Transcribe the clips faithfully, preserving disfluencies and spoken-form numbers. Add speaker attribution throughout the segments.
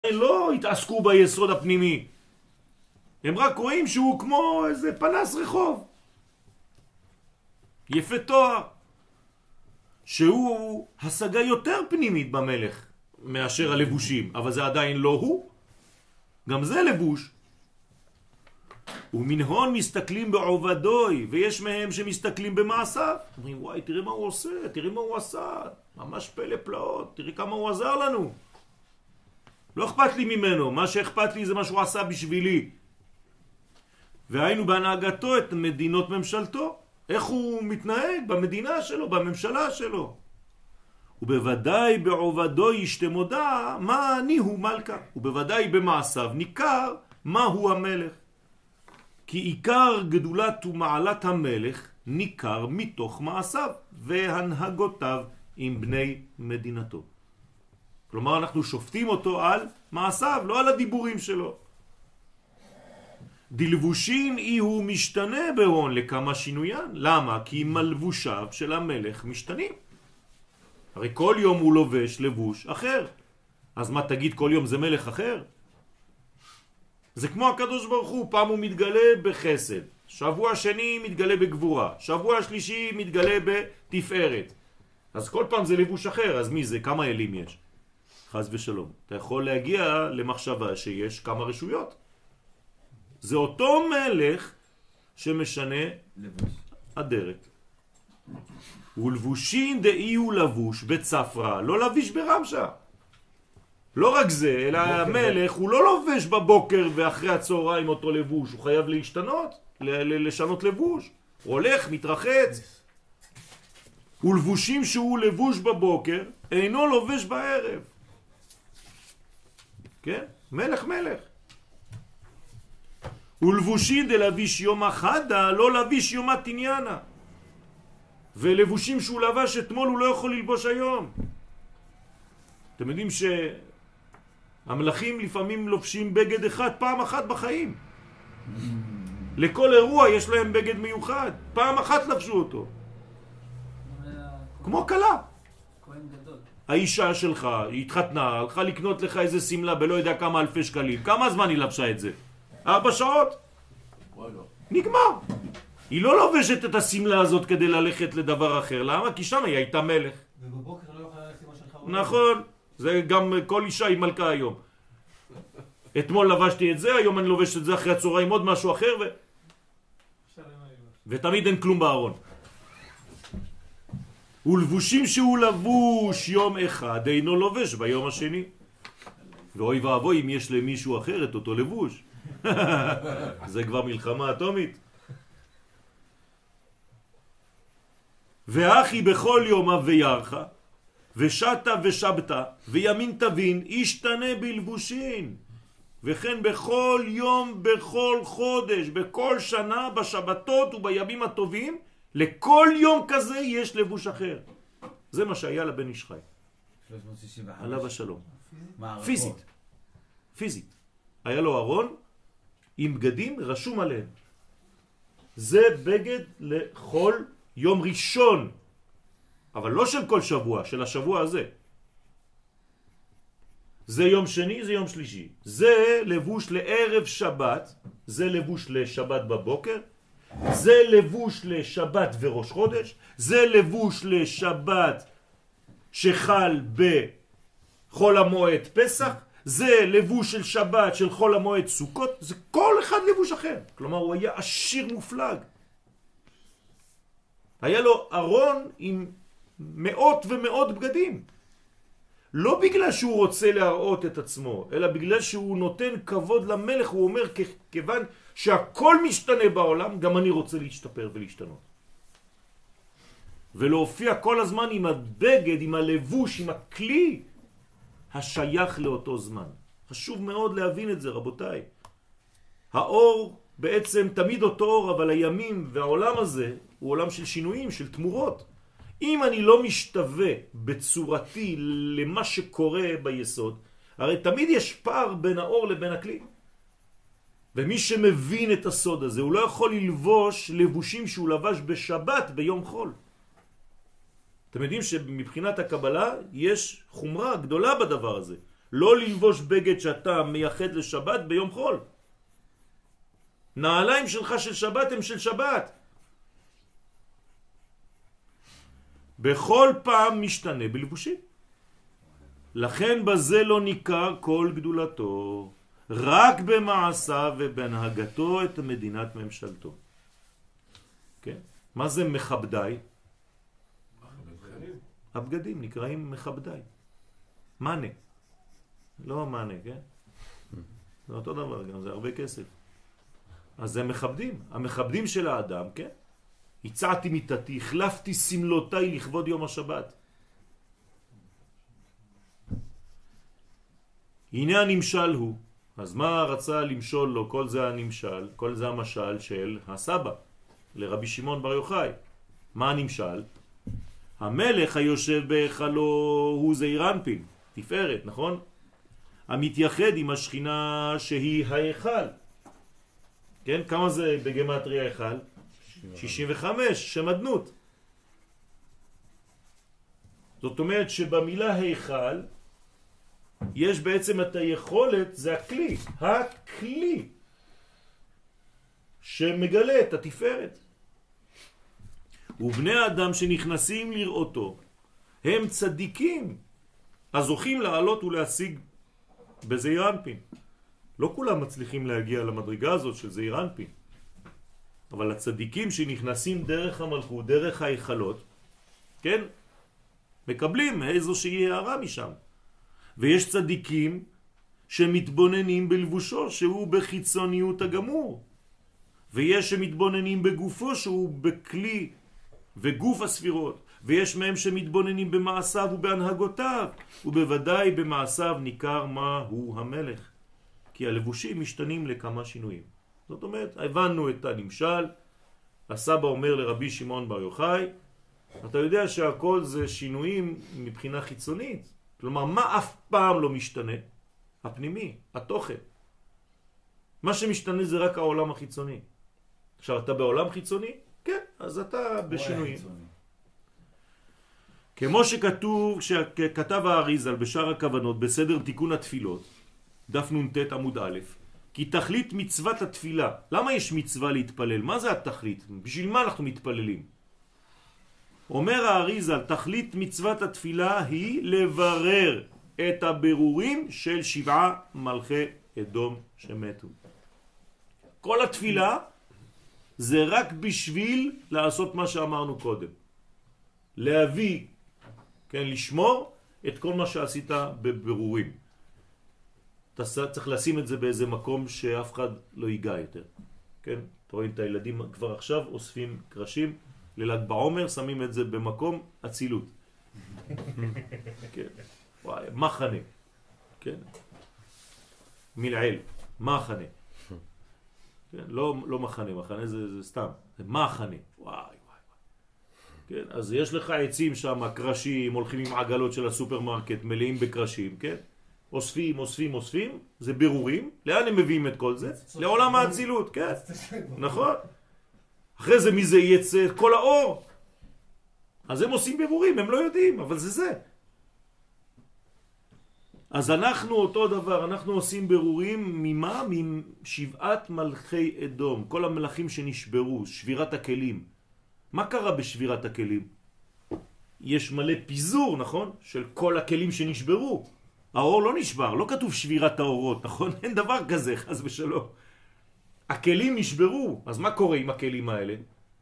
Speaker 1: לא התעסקו ביסוד הפנימי. הם רק רואים שהוא כמו איזה פנס רחוב. יפה תואר. שהוא השגה יותר פנימית במלך מאשר הלבושים, אבל זה עדיין לא הוא. גם זה לבוש. ומנהון מסתכלים בעובדוי, ויש מהם שמסתכלים במעשיו. אומרים, וואי, תראי מה הוא עושה, תראי מה הוא עשה. ממש פלא פלאות, תראי כמה הוא עזר לנו. לא אכפת לי ממנו, מה שאכפת לי זה מה שהוא עשה בשבילי. והיינו בהנהגתו את מדינות ממשלתו. איך הוא מתנהג במדינה שלו, בממשלה שלו. ובוודאי בעובדו ישתמודה מה אני הוא מלכה. ובוודאי במעשיו ניכר מה הוא המלך. כי עיקר גדולת ומעלת המלך ניכר מתוך מעשיו והנהגותיו עם בני מדינתו. כלומר אנחנו שופטים אותו על מעשיו, לא על הדיבורים שלו. דלבושין אי הוא משתנה בהון לכמה שינויין. למה? כי מלבושיו של המלך משתנים. הרי כל יום הוא לובש לבוש אחר. אז מה תגיד, כל יום זה מלך אחר? זה כמו הקדוש ברוך הוא, פעם הוא מתגלה בחסד, שבוע שני מתגלה בגבורה, שבוע שלישי מתגלה בתפארת. אז כל פעם זה לבוש אחר, אז מי זה? כמה אלים יש? חס ושלום. אתה יכול להגיע למחשבה שיש כמה רשויות. זה אותו מלך שמשנה לבוש. אדרת. ולבושין דאי הוא לבוש בצפרה, לא לביש ברמשה. לא רק זה, אלא המלך הוא לא לובש בבוקר ואחרי הצהריים אותו לבוש, הוא חייב להשתנות, לשנות לבוש. הוא הולך, מתרחץ. ולבושים שהוא לבוש בבוקר, אינו לובש בערב. כן? מלך מלך. ולבושין דלביש יום החדה, לא לביש יום התניאנה. ולבושים שהוא לבש אתמול הוא לא יכול ללבוש היום. אתם יודעים שהמלכים לפעמים לובשים בגד אחד פעם אחת בחיים. לכל אירוע יש להם בגד מיוחד. פעם אחת לבשו אותו. כמו קלה. האישה שלך, היא התחתנה, הלכה לקנות לך איזה סמלה בלא יודע כמה אלפי שקלים. כמה זמן היא לבשה את זה? ארבע שעות? נגמר. היא לא לובשת את הסמלה הזאת כדי ללכת לדבר אחר. למה? כי שם היא הייתה מלך.
Speaker 2: ובבוקר לא יכולה ללכת עם מה שלך.
Speaker 1: נכון. זה גם כל אישה היא מלכה היום. אתמול לבשתי את זה, היום אני לובש את זה אחרי הצהריים עוד משהו אחר ו... ותמיד אין כלום בארון. ולבושים שהוא לבוש יום אחד אינו לובש ביום השני. ואוי ואבוי אם יש למישהו אחר את אותו לבוש. זה כבר מלחמה אטומית. ואחי בכל יומה וירחה ושתה ושבתה וימין תבין ישתנה בלבושין, וכן בכל יום בכל חודש בכל שנה בשבתות ובימים הטובים לכל יום כזה יש לבוש אחר. זה מה שהיה לבן איש חי
Speaker 2: שלוש מאות שישים וחמש
Speaker 1: עליו השלום.
Speaker 2: מערכות.
Speaker 1: פיזית פיזית היה לו ארון עם בגדים רשום עליהם. זה בגד לכל יום ראשון, אבל לא של כל שבוע, של השבוע הזה. זה יום שני, זה יום שלישי. זה לבוש לערב שבת, זה לבוש לשבת בבוקר, זה לבוש לשבת וראש חודש, זה לבוש לשבת שחל בחול המועד פסח, זה לבוש של שבת של חול המועד סוכות, זה כל אחד לבוש אחר. כלומר הוא היה עשיר מופלג. היה לו ארון עם מאות ומאות בגדים. לא בגלל שהוא רוצה להראות את עצמו, אלא בגלל שהוא נותן כבוד למלך. הוא אומר, כיוון שהכל משתנה בעולם, גם אני רוצה להשתפר ולהשתנות. ולהופיע כל הזמן עם הבגד, עם הלבוש, עם הכלי השייך לאותו זמן. חשוב מאוד להבין את זה, רבותיי. האור בעצם תמיד אותו אור, אבל הימים והעולם הזה הוא עולם של שינויים, של תמורות. אם אני לא משתווה בצורתי למה שקורה ביסוד, הרי תמיד יש פער בין האור לבין הכלי. ומי שמבין את הסוד הזה, הוא לא יכול ללבוש לבושים שהוא לבש בשבת ביום חול. אתם יודעים שמבחינת הקבלה יש חומרה גדולה בדבר הזה. לא ללבוש בגד שאתה מייחד לשבת ביום חול. נעליים שלך של שבת הם של שבת. בכל פעם משתנה בלבושים. לכן בזה לא ניכר כל גדולתו, רק במעשיו ובהנהגתו את מדינת ממשלתו. כן? מה זה מכבדי? הבגדים נקראים מכבדי. מנה. לא מנה, כן? זה אותו דבר, גם זה הרבה כסף. אז זה מכבדים. המכבדים של האדם, כן? הצעתי מיטתי, החלפתי סמלותיי לכבוד יום השבת. הנה הנמשל הוא. אז מה רצה למשול לו? כל זה הנמשל, כל זה המשל של הסבא, לרבי שמעון בר יוחאי. מה הנמשל? המלך היושב בהיכלו הוא זעיר אנפין, תפארת, נכון? המתייחד עם השכינה שהיא ההיכל. כן? כמה זה בגמטריה ההיכל? שישים וחמש, שם אדנות. זאת אומרת שבמילה היכל יש בעצם את היכולת, זה הכלי, הכלי שמגלה את התפארת. ובני האדם שנכנסים לראותו הם צדיקים, אז זוכים לעלות ולהשיג בזעיר אנפין. לא כולם מצליחים להגיע למדרגה הזאת של זעיר אנפין, אבל הצדיקים שנכנסים דרך המלכות, דרך ההיכלות, כן, מקבלים איזושהי הערה משם. ויש צדיקים שמתבוננים בלבושו שהוא בחיצוניות הגמור, ויש שמתבוננים בגופו שהוא בכלי וגוף הספירות, ויש מהם שמתבוננים במעשיו ובהנהגותיו, ובוודאי במעשיו ניכר מה הוא המלך, כי הלבושים משתנים לכמה שינויים. זאת אומרת, הבנו את הנמשל. הסבא אומר לרבי שמעון בר יוחאי, אתה יודע שהכל זה שינויים מבחינה חיצונית, כלומר מה אף פעם לא משתנה? הפנימי, התוכן. מה שמשתנה זה רק העולם החיצוני. עכשיו אתה בעולם חיצוני? כן, אז אתה בשינויים. כמו שכתוב, שכתב האריזל בשאר הכוונות בסדר תיקון התפילות, דף נ"ט עמוד א', כי תכלית מצוות התפילה. למה יש מצווה להתפלל? מה זה התכלית? בשביל מה אנחנו מתפללים? אומר האריזל, תכלית מצוות התפילה היא לברר את הבירורים של שבעה מלכי אדום שמתו. כל התפילה זה רק בשביל לעשות מה שאמרנו קודם. להביא, כן, לשמור את כל מה שעשית בבירורים. אתה צריך לשים את זה באיזה מקום שאף אחד לא ייגע יותר. כן? אתה רואים את הילדים כבר עכשיו אוספים קרשים, לל"ג בעומר שמים את זה במקום אצילות. כן. וואי, מחנה. כן. מלעיל, מחנה. כן, לא לא מחנה, מחנה זה, זה סתם, זה מחנה. וואי וואי. כן, אז יש לך עצים שם, קרשים, הולכים עם עגלות של הסופרמרקט מלאים בקרשים, כן? אוספים, אוספים, אוספים, זה בירורים. לאן הם מביאים את כל זה? לעולם האצילות, כן. נכון? אחרי זה מי זה יצא? כל האור. אז הם עושים בירורים, הם לא יודעים, אבל זה זה. אז אנחנו אותו דבר, אנחנו עושים בירורים ממה? משבעת מלכי אדום, כל המלכים שנשברו, שבירת הכלים. מה קרה בשבירת הכלים? יש מלא פיזור, נכון? של כל הכלים שנשברו. האור לא נשבר, לא כתוב שבירת האורות, נכון? אין דבר כזה, חס ושלום. הכלים נשברו, אז מה קורה עם הכלים האלה?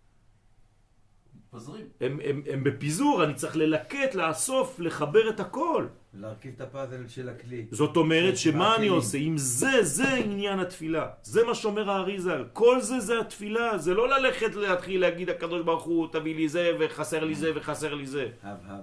Speaker 2: פזרים.
Speaker 1: הם, הם, הם בפיזור, אני צריך ללקט, לאסוף, לחבר את הכל.
Speaker 2: להרכיב את הפאזל של הכלי.
Speaker 1: זאת אומרת שמה אני עושה? אם זה, זה עניין התפילה. זה מה שאומר האריזל. כל זה זה התפילה. זה לא ללכת להתחיל להגיד הקדוש ברוך הוא, תביא לי זה וחסר לי זה וחסר לי זה.
Speaker 2: הב הב.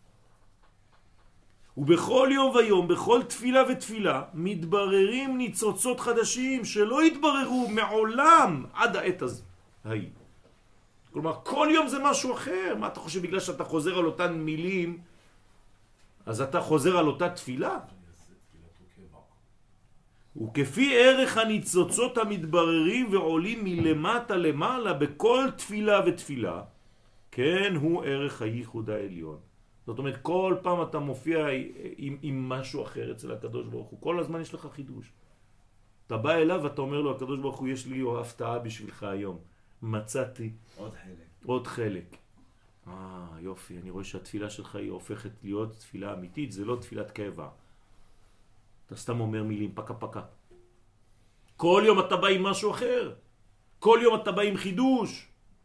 Speaker 1: ובכל יום ויום, בכל תפילה ותפילה, מתבררים ניצוצות חדשים שלא התבררו מעולם עד העת הזו. ההיא. כלומר, כל יום זה משהו אחר. מה אתה חושב? בגלל שאתה חוזר על אותן מילים, אז אתה חוזר על אותה תפילה? וכפי ערך הניצוצות המתבררים ועולים מלמטה למעלה בכל תפילה ותפילה, כן הוא ערך הייחוד העליון. זאת אומרת, כל פעם אתה מופיע עם, עם משהו אחר אצל הקדוש ברוך הוא. כל הזמן יש לך חידוש. אתה בא אליו ואתה אומר לו, הקדוש ברוך הוא, יש לי הפתעה בשבילך היום. מצאתי
Speaker 2: עוד חלק.
Speaker 1: עוד חלק. אה, יופי, אני רואה שהתפילה שלך היא הופכת להיות תפילה אמיתית, זה לא תפילת קבע. אתה סתם אומר מילים, פקה פקה. כל יום אתה בא עם משהו אחר. כל יום אתה בא עם חידוש.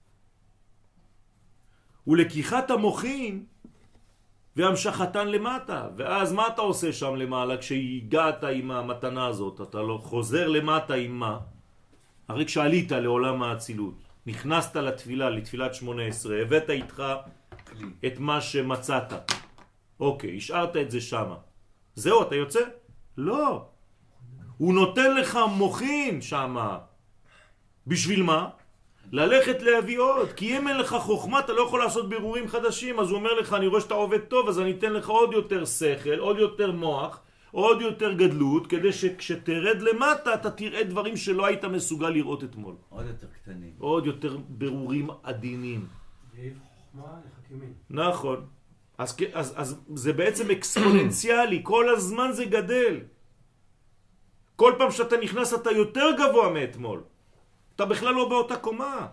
Speaker 1: ולקיחת המוחין והמשכתן למטה. ואז מה אתה עושה שם למעלה כשהגעת עם המתנה הזאת? אתה לא חוזר למטה עם מה? הרי כשעלית לעולם האצילות, נכנסת לתפילה, לתפילת שמונה עשרה, הבאת איתך את מה שמצאת. אוקיי, השארת את זה שמה. זהו, אתה יוצא? לא. הוא נותן לך מוחין שמה. בשביל מה? ללכת להביא עוד. כי אם אין לך חוכמה, אתה לא יכול לעשות בירורים חדשים. אז הוא אומר לך, אני רואה שאתה עובד טוב, אז אני אתן לך עוד יותר שכל, עוד יותר מוח, עוד יותר גדלות, כדי שכשתרד למטה, אתה תראה דברים שלא היית מסוגל לראות אתמול.
Speaker 2: עוד יותר קטנים.
Speaker 1: עוד יותר בירורים עדינים.
Speaker 3: ואיב חוכמה לחכימים.
Speaker 1: נכון. אז, אז, אז זה בעצם אקספוננציאלי, כל הזמן זה גדל. כל פעם שאתה נכנס אתה יותר גבוה מאתמול. אתה בכלל לא באותה קומה.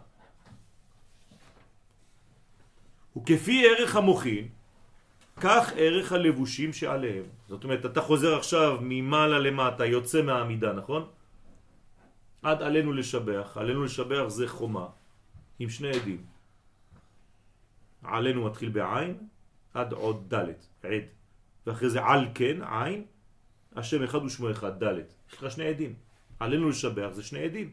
Speaker 1: וכפי ערך המוחין, כך ערך הלבושים שעליהם. זאת אומרת, אתה חוזר עכשיו ממעלה למטה, יוצא מהעמידה, נכון? עד עלינו לשבח. עלינו לשבח זה חומה, עם שני עדים. עלינו מתחיל בעין, עד עוד דלת, עד. ואחרי זה על כן, עין, השם אחד ושמו אחד, דלת. יש לך שני עדים. עלינו לשבח זה שני עדים.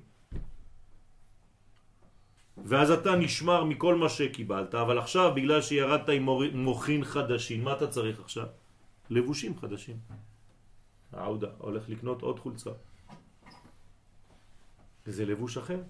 Speaker 1: ואז אתה נשמר מכל מה שקיבלת, אבל עכשיו בגלל שירדת עם מוחין חדשים, מה אתה צריך עכשיו? לבושים חדשים. העודה הולך לקנות עוד חולצה. וזה לבוש אחר.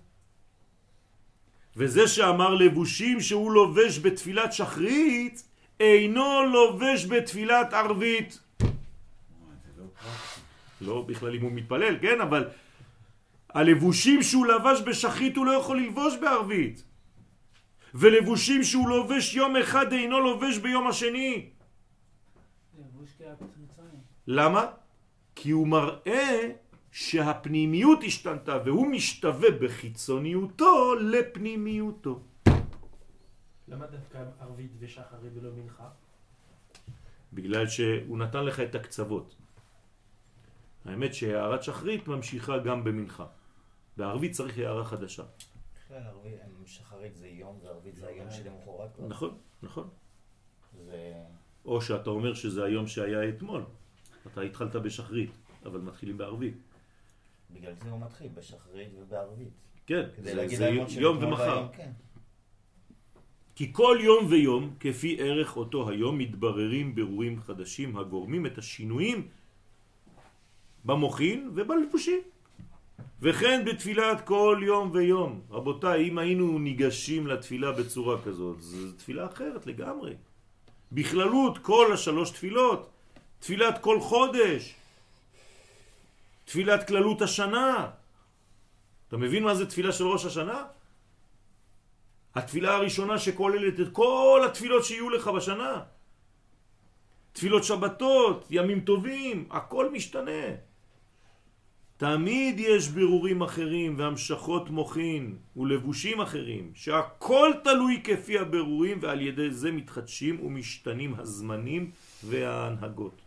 Speaker 1: וזה שאמר לבושים שהוא לובש בתפילת שחרית, אינו לובש בתפילת ערבית.
Speaker 2: זה לא פרקטי.
Speaker 1: לא בכלל אם הוא מתפלל, כן? אבל הלבושים שהוא לבש בשחרית הוא לא יכול ללבוש בערבית. ולבושים שהוא לובש יום אחד אינו לובש ביום השני.
Speaker 3: לבוש כהמצרים.
Speaker 1: למה? כי הוא מראה שהפנימיות השתנתה והוא משתווה בחיצוניותו לפנימיותו.
Speaker 3: למה דווקא ערבית ושחרית ולא מנחה?
Speaker 1: בגלל שהוא נתן לך את הקצוות. האמת שהערת שחרית ממשיכה גם במנחה. בערבית צריך הערה חדשה.
Speaker 4: בכלל ערבית, שחרית זה יום וערבית זה היום שלמחרת.
Speaker 1: נכון, נכון.
Speaker 4: זה...
Speaker 1: או שאתה אומר שזה היום שהיה אתמול. אתה התחלת בשחרית, אבל מתחילים בערבית.
Speaker 4: בגלל זה הוא מתחיל בשחרית ובערבית.
Speaker 1: כן,
Speaker 4: כדי
Speaker 1: זה,
Speaker 4: להגיד
Speaker 1: זה
Speaker 4: להם
Speaker 1: יום ומחר.
Speaker 4: כן.
Speaker 1: כי כל יום ויום, כפי ערך אותו היום, מתבררים ברורים חדשים הגורמים את השינויים במוחין ובלבושים. וכן בתפילת כל יום ויום. רבותיי, אם היינו ניגשים לתפילה בצורה כזאת, זו תפילה אחרת לגמרי. בכללות כל השלוש תפילות, תפילת כל חודש, תפילת כללות השנה. אתה מבין מה זה תפילה של ראש השנה? התפילה הראשונה שכוללת את כל התפילות שיהיו לך בשנה. תפילות שבתות, ימים טובים, הכל משתנה. תמיד יש בירורים אחרים והמשכות מוחין ולבושים אחרים, שהכל תלוי כפי הבירורים, ועל ידי זה מתחדשים ומשתנים הזמנים וההנהגות.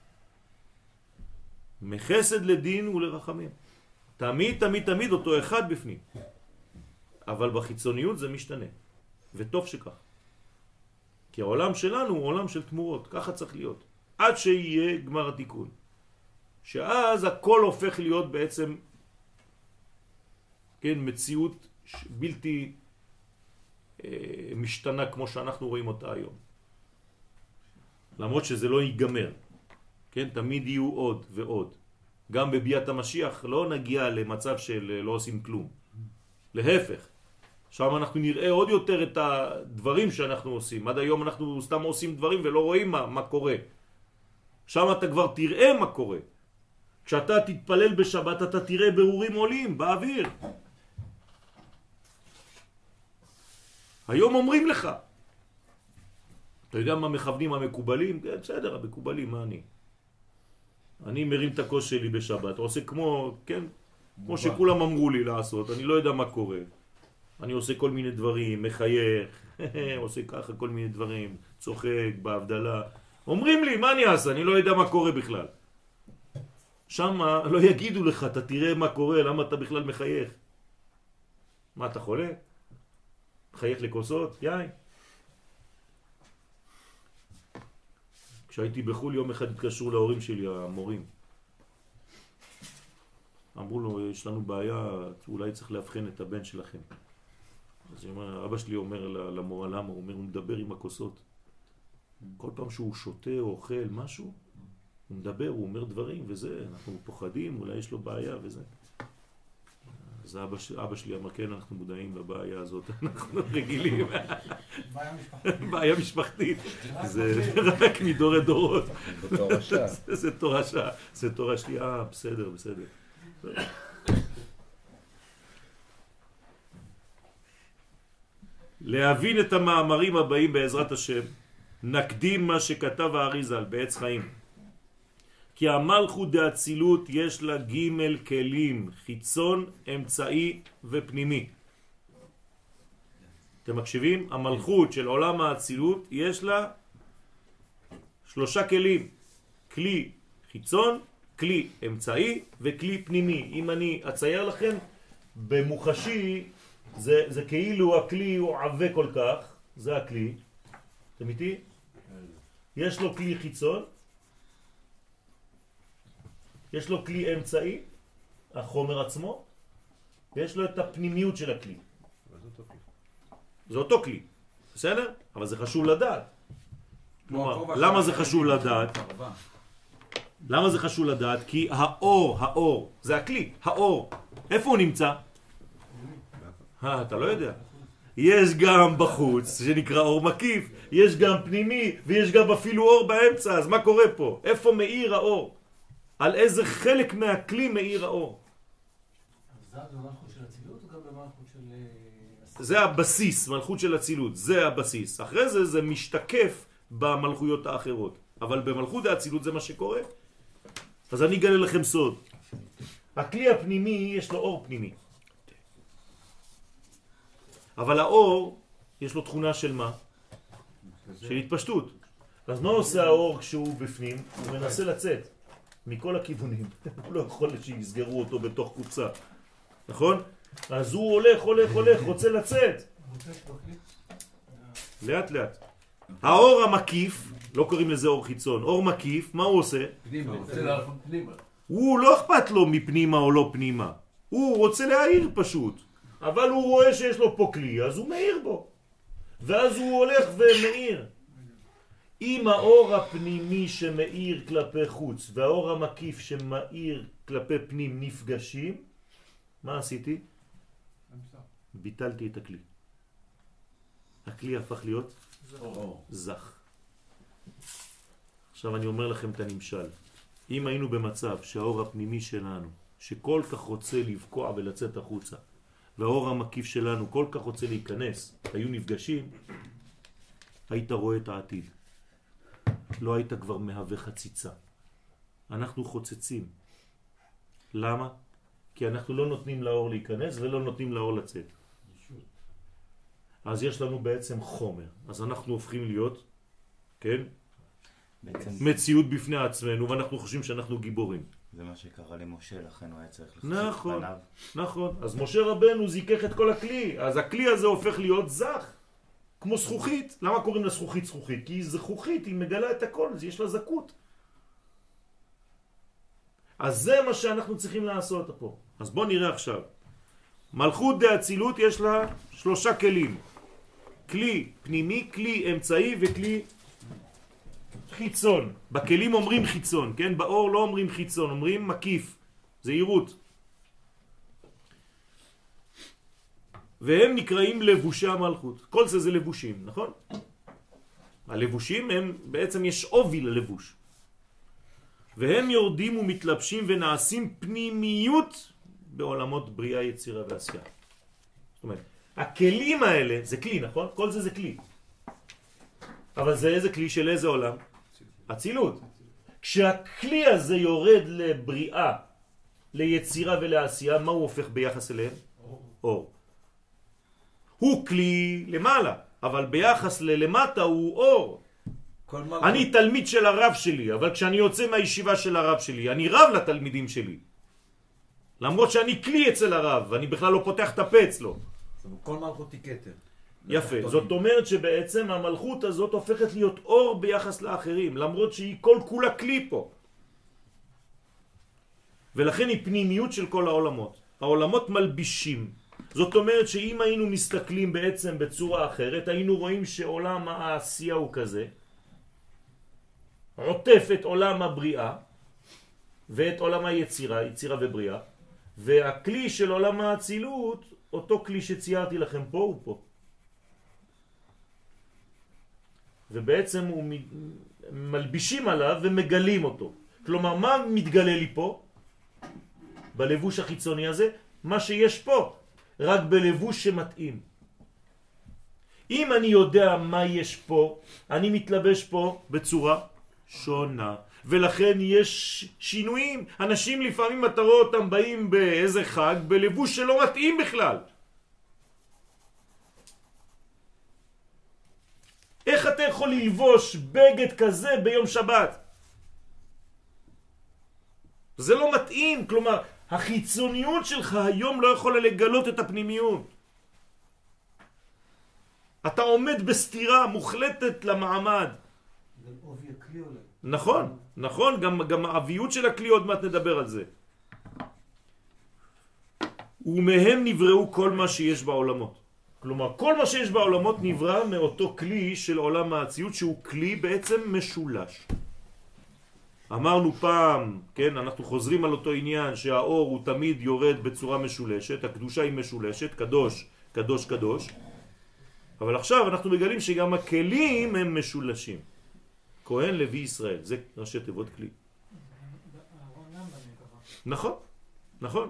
Speaker 1: מחסד לדין ולרחמים. תמיד תמיד תמיד אותו אחד בפנים. אבל בחיצוניות זה משתנה. וטוב שכך. כי העולם שלנו הוא עולם של תמורות. ככה צריך להיות. עד שיהיה גמר התיקון. שאז הכל הופך להיות בעצם, כן, מציאות בלתי אה, משתנה כמו שאנחנו רואים אותה היום. למרות שזה לא ייגמר. כן, תמיד יהיו עוד ועוד. גם בביאת המשיח לא נגיע למצב של לא עושים כלום. להפך. שם אנחנו נראה עוד יותר את הדברים שאנחנו עושים. עד היום אנחנו סתם עושים דברים ולא רואים מה, מה קורה. שם אתה כבר תראה מה קורה. כשאתה תתפלל בשבת אתה תראה ברורים עולים באוויר. היום אומרים לך. אתה יודע מה מכוונים המקובלים? כן, בסדר, המקובלים, מה אני? אני מרים את הכוס שלי בשבת, עושה כמו, כן, כמו שכולם אמרו לי לעשות, אני לא יודע מה קורה. אני עושה כל מיני דברים, מחייך, עושה ככה כל מיני דברים, צוחק בהבדלה. אומרים לי, מה אני אעשה? אני לא יודע מה קורה בכלל. שם לא יגידו לך, אתה תראה מה קורה, למה אתה בכלל מחייך. מה, אתה חולה? מחייך לכוסות? יאי. כשהייתי בחול יום אחד התקשרו להורים שלי, המורים. אמרו לו, יש לנו בעיה, אולי צריך להבחן את הבן שלכם. אז אומר, אבא שלי אומר למורה, למה? הוא אומר, הוא מדבר עם הכוסות. כל פעם שהוא שותה או אוכל משהו, הוא מדבר, הוא אומר דברים וזה, אנחנו פוחדים, אולי יש לו בעיה וזה. אז אבא, אבא שלי אמר, כן, אנחנו מודעים לבעיה הזאת, אנחנו רגילים.
Speaker 3: בעיה משפחתית.
Speaker 1: בעיה משפחתית. זה רק מדור הדורות.
Speaker 4: זה תורשה.
Speaker 1: זה תורשה. זה תורשתי, אה, בסדר, בסדר. להבין את המאמרים הבאים בעזרת השם, נקדים מה שכתב האריז"ל בעץ חיים. כי המלכות דאצילות יש לה ג' כלים, חיצון, אמצעי ופנימי. אתם מקשיבים? המלכות של עולם האצילות יש לה שלושה כלים. כלי חיצון, כלי אמצעי וכלי פנימי. אם אני אצייר לכם, במוחשי זה, זה כאילו הכלי הוא עבה כל כך, זה הכלי. אתם איתי? יש לו כלי חיצון, יש לו כלי אמצעי, החומר עצמו, ויש לו את הפנימיות של הכלי. זה אותו כלי, בסדר? אבל זה חשוב לדעת. כלומר, למה זה חשוב לדעת? למה זה חשוב לדעת? כי האור, האור, זה הכלי, האור. איפה הוא נמצא? אה, אתה לא יודע. יש גם בחוץ, שנקרא אור מקיף, יש גם פנימי, ויש גם אפילו אור באמצע. אז מה קורה פה? איפה מאיר האור? על איזה חלק מהכלי מאיר האור?
Speaker 3: זה במלכות של הצילות או גם במלכות של...
Speaker 1: זה הבסיס, מלכות של הצילות, זה הבסיס. אחרי זה זה משתקף במלכויות האחרות. אבל במלכות האצילות זה מה שקורה. אז אני אגלה לכם סוד. הכלי הפנימי יש לו אור פנימי. אבל האור יש לו תכונה של מה? של התפשטות. אז מה עושה האור כשהוא בפנים? הוא מנסה לצאת מכל הכיוונים. הוא לא יכול שיסגרו אותו בתוך קופסה. נכון? אז הוא הולך, הולך, הולך, רוצה לצאת. לאט לאט. האור המקיף, לא קוראים לזה אור חיצון, אור מקיף, מה הוא עושה?
Speaker 2: פנימה, רוצה לעשות פנימה.
Speaker 1: הוא לא אכפת לו מפנימה או לא פנימה. הוא רוצה להעיר פשוט. אבל הוא רואה שיש לו פה כלי, אז הוא מאיר בו. ואז הוא הולך ומאיר. אם האור הפנימי שמאיר כלפי חוץ והאור המקיף שמאיר כלפי פנים נפגשים, מה עשיתי? ביטלתי את הכלי. הכלי הפך להיות זך. עכשיו אני אומר לכם את הנמשל. אם היינו במצב שהאור הפנימי שלנו, שכל כך רוצה לבקוע ולצאת החוצה, והאור המקיף שלנו כל כך רוצה להיכנס, היו נפגשים, היית רואה את העתיד. לא היית כבר מהווה חציצה. אנחנו חוצצים. למה? כי אנחנו לא נותנים לאור להיכנס ולא נותנים לאור לצאת. אז יש לנו בעצם חומר. אז אנחנו הופכים להיות, כן? בעצם מציאות בפני עצמנו, ואנחנו חושבים שאנחנו גיבורים.
Speaker 4: זה מה שקרה למשה, לכן הוא היה צריך לחזיק
Speaker 1: נכון,
Speaker 4: פניו.
Speaker 1: נכון. אז משה רבנו זיקח את כל הכלי. אז הכלי הזה הופך להיות זך. כמו זכוכית. למה קוראים לה זכוכית זכוכית? כי זכוכית היא מגלה את הכל, יש לה זכות. אז זה מה שאנחנו צריכים לעשות פה. אז בואו נראה עכשיו. מלכות דאצילות יש לה שלושה כלים. כלי פנימי, כלי אמצעי וכלי חיצון. בכלים אומרים חיצון, כן? באור לא אומרים חיצון, אומרים מקיף. זהירות. והם נקראים לבושי המלכות. כל זה זה לבושים, נכון? הלבושים הם, בעצם יש עובי ללבוש. והם יורדים ומתלבשים ונעשים פנימיות בעולמות בריאה, יצירה ועשייה. זאת אומרת, הכלים האלה, זה כלי, נכון? כל זה זה כלי. אבל זה איזה כלי של איזה עולם? אצילות. כשהכלי הזה יורד לבריאה, ליצירה ולעשייה, מה הוא הופך ביחס אליהם? אור. אור. הוא כלי למעלה, אבל ביחס ללמטה הוא אור. אני תלמיד של הרב שלי, אבל כשאני יוצא מהישיבה של הרב שלי, אני רב לתלמידים שלי. למרות שאני כלי אצל הרב, ואני בכלל לא פותח את הפה אצלו.
Speaker 5: כל מלכות היא כתר.
Speaker 1: יפה, זאת אומרת שבעצם המלכות הזאת הופכת להיות אור ביחס לאחרים, למרות שהיא כל כולה כלי פה. ולכן היא פנימיות של כל העולמות. העולמות מלבישים. זאת אומרת שאם היינו מסתכלים בעצם בצורה אחרת, היינו רואים שעולם העשייה הוא כזה, עוטף את עולם הבריאה ואת עולם היצירה, יצירה ובריאה, והכלי של עולם האצילות, אותו כלי שציירתי לכם פה הוא פה. ובעצם הוא מלבישים עליו ומגלים אותו. כלומר, מה מתגלה לי פה? בלבוש החיצוני הזה, מה שיש פה, רק בלבוש שמתאים. אם אני יודע מה יש פה, אני מתלבש פה בצורה שונה. ולכן יש שינויים. אנשים לפעמים אתה רואה אותם באים באיזה חג, בלבוש שלא מתאים בכלל. איך אתה יכול ללבוש בגד כזה ביום שבת? זה לא מתאים, כלומר, החיצוניות שלך היום לא יכולה לגלות את הפנימיות. אתה עומד בסתירה מוחלטת למעמד.
Speaker 3: גם עובי הכלי עולה.
Speaker 1: נכון, נכון, גם, גם האביות של הכלי עוד מעט נדבר על זה. ומהם נבראו כל מה שיש בעולמות. כלומר, כל מה שיש בעולמות נברא מאותו כלי של עולם האציות, שהוא כלי בעצם משולש. אמרנו פעם, כן, אנחנו חוזרים על אותו עניין שהאור הוא תמיד יורד בצורה משולשת, הקדושה היא משולשת, קדוש, קדוש, קדוש. אבל עכשיו אנחנו מגלים שגם הכלים הם משולשים. כהן לוי ישראל, זה ראשי תיבות כלי. נכון, נכון.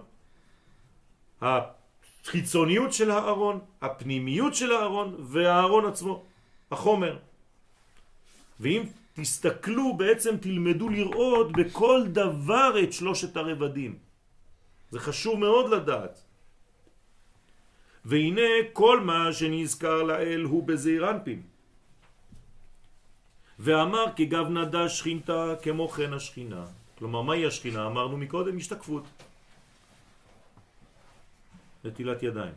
Speaker 1: החיצוניות של הארון, הפנימיות של הארון והארון עצמו, החומר. ואם תסתכלו בעצם תלמדו לראות בכל דבר את שלושת הרבדים. זה חשוב מאוד לדעת. והנה כל מה שנזכר לאל הוא בזעיר אנפין. ואמר כגוונדה שכינתה כמו כן השכינה. כלומר, מהי השכינה? אמרנו מקודם, השתקפות. נטילת ידיים.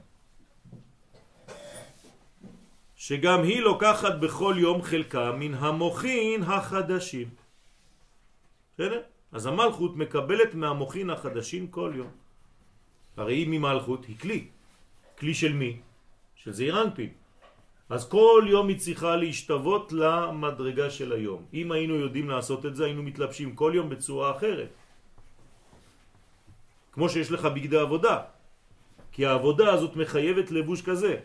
Speaker 1: שגם היא לוקחת בכל יום חלקה מן המוחין החדשים. בסדר? אז המלכות מקבלת מהמוחין החדשים כל יום. הרי היא ממלכות היא כלי. כלי של מי? של זעיר אנפין. אז כל יום היא צריכה להשתוות למדרגה של היום. אם היינו יודעים לעשות את זה, היינו מתלבשים כל יום בצורה אחרת. כמו שיש לך בגדי עבודה. כי העבודה הזאת מחייבת לבוש כזה.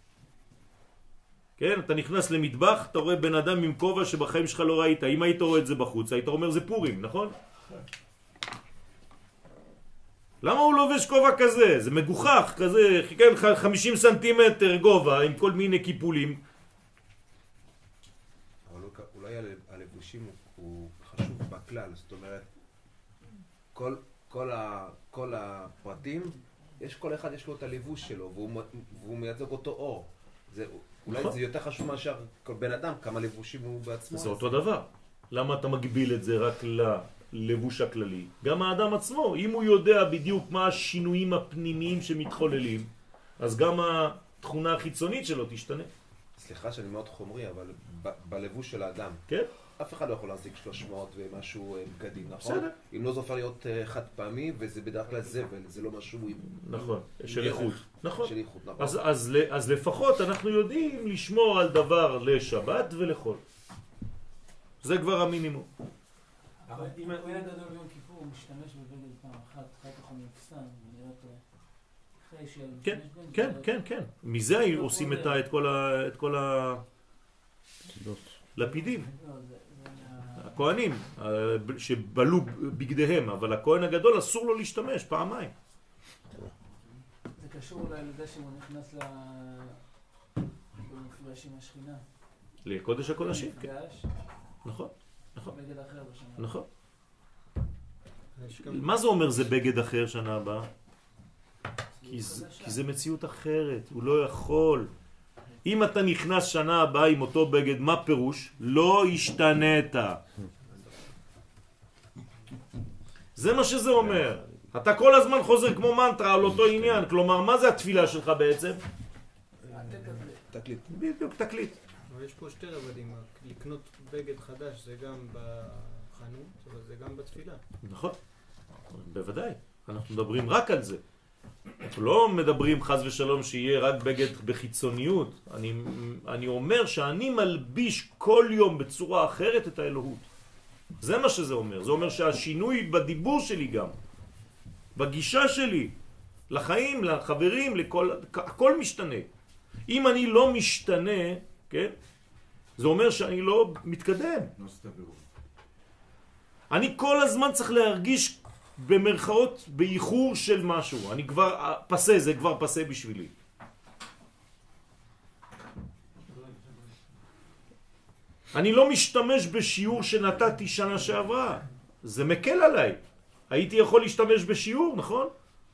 Speaker 1: כן, אתה נכנס למטבח, אתה רואה בן אדם עם כובע שבחיים שלך לא ראית. אם היית רואה את זה בחוץ, היית אומר זה פורים, נכון? למה הוא לובש כובע כזה? זה מגוחך, כזה, כן, חמישים סנטימטר גובה עם כל מיני קיפולים.
Speaker 5: אבל אולי הלבושים הוא חשוב בכלל, זאת אומרת, כל, כל, ה, כל הפרטים, יש כל אחד יש לו את הלבוש שלו, והוא, והוא מייצג אותו אור. זה, אולי זה יותר חשוב מאשר כל בן אדם, כמה לבושים הוא בעצמו.
Speaker 1: זה אותו דבר. למה אתה מגביל את זה רק ללבוש הכללי? גם האדם עצמו, אם הוא יודע בדיוק מה השינויים הפנימיים שמתחוללים, אז גם התכונה החיצונית שלו תשתנה.
Speaker 5: סליחה שאני מאוד חומרי, אבל ב- בלבוש של האדם.
Speaker 1: כן?
Speaker 5: אף אחד לא יכול להשיג שלוש מאות ומשהו בגדים, נכון?
Speaker 1: בסדר.
Speaker 5: אם לא זה הופך להיות חד פעמי, וזה בדרך כלל זבל, זה לא משהו...
Speaker 1: נכון, של איכות. נכון.
Speaker 5: של איכות, נכון.
Speaker 1: אז, אז, אז לפחות אנחנו יודעים לשמור על דבר לשבת ולחול. זה כבר המינימום.
Speaker 3: אבל אם הוא היה גדול ביום כיפור, הוא משתמש בבגד פעם אחת, אחר כך הוא נפסן, ונראה אותו אחרי שהוא
Speaker 1: כן,
Speaker 3: משתמש בהם.
Speaker 1: כן, כן, כן. מזה עושים את ה- את כל ה... את כל ה... לפידים.
Speaker 3: לא, זה- זה מה-
Speaker 1: הכהנים שבלו בגדיהם, אבל הכהן הגדול אסור לו להשתמש פעמיים.
Speaker 3: זה קשור אולי לזה שהוא נכנס למפגש עם השכינה.
Speaker 1: לקודש הקודשים.
Speaker 3: מפגש,
Speaker 1: נכון, נכון,
Speaker 3: בגד אחר בשנה.
Speaker 1: נכון.
Speaker 6: יש גם-
Speaker 1: מה זה אומר זה בגד אחר שנה הבאה? כי זה, כי זה מציאות אחרת, הוא לא יכול. אם אתה נכנס שנה הבאה עם אותו בגד, מה פירוש? לא השתנית. זה מה שזה אומר. אתה כל הזמן חוזר כמו מנטרה על אותו עניין. כלומר, מה זה התפילה שלך בעצם?
Speaker 5: תקליט.
Speaker 1: בדיוק, תקליט.
Speaker 6: אבל יש פה שתי רבדים, לקנות בגד חדש זה גם בחנות, אבל זה גם בתפילה.
Speaker 1: נכון, בוודאי. אנחנו מדברים רק על זה. אנחנו לא מדברים חס ושלום שיהיה רק בגד בחיצוניות. אני, אני אומר שאני מלביש כל יום בצורה אחרת את האלוהות. זה מה שזה אומר. זה אומר שהשינוי בדיבור שלי גם, בגישה שלי, לחיים, לחברים, לכל, הכל משתנה. אם אני לא משתנה, כן? זה אומר שאני לא מתקדם. אני כל הזמן צריך להרגיש במרכאות באיחור של משהו. אני כבר פסה, זה כבר פסה בשבילי. אני לא משתמש בשיעור שנתתי שנה שעברה. זה מקל עליי. הייתי יכול להשתמש בשיעור, נכון?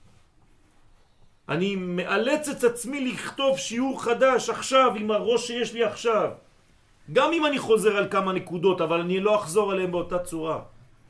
Speaker 1: אני מאלץ את עצמי לכתוב שיעור חדש עכשיו עם הראש שיש לי עכשיו. גם אם אני חוזר על כמה נקודות, אבל אני לא אחזור עליהם באותה צורה.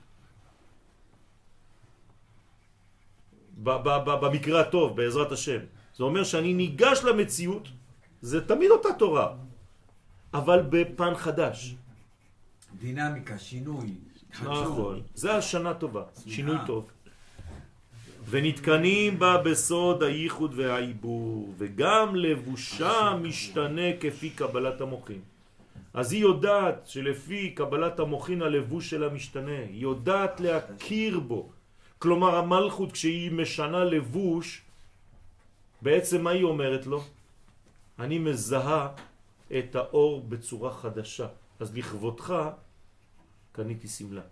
Speaker 1: במקרה הטוב, בעזרת השם. זה אומר שאני ניגש למציאות, זה תמיד אותה תורה, אבל בפן חדש.
Speaker 2: דינמיקה, שינוי.
Speaker 1: נכון, זה השנה טובה, שינוי טוב. ונתקנים בה בסוד הייחוד והעיבור, וגם לבושה משתנה כפי קבלת המוחין. אז היא יודעת שלפי קבלת המוחין הלבוש שלה משתנה, היא יודעת להכיר בו. כלומר המלכות כשהיא משנה לבוש, בעצם מה היא אומרת לו? אני מזהה את האור בצורה חדשה, אז לכבודך קניתי סמלה.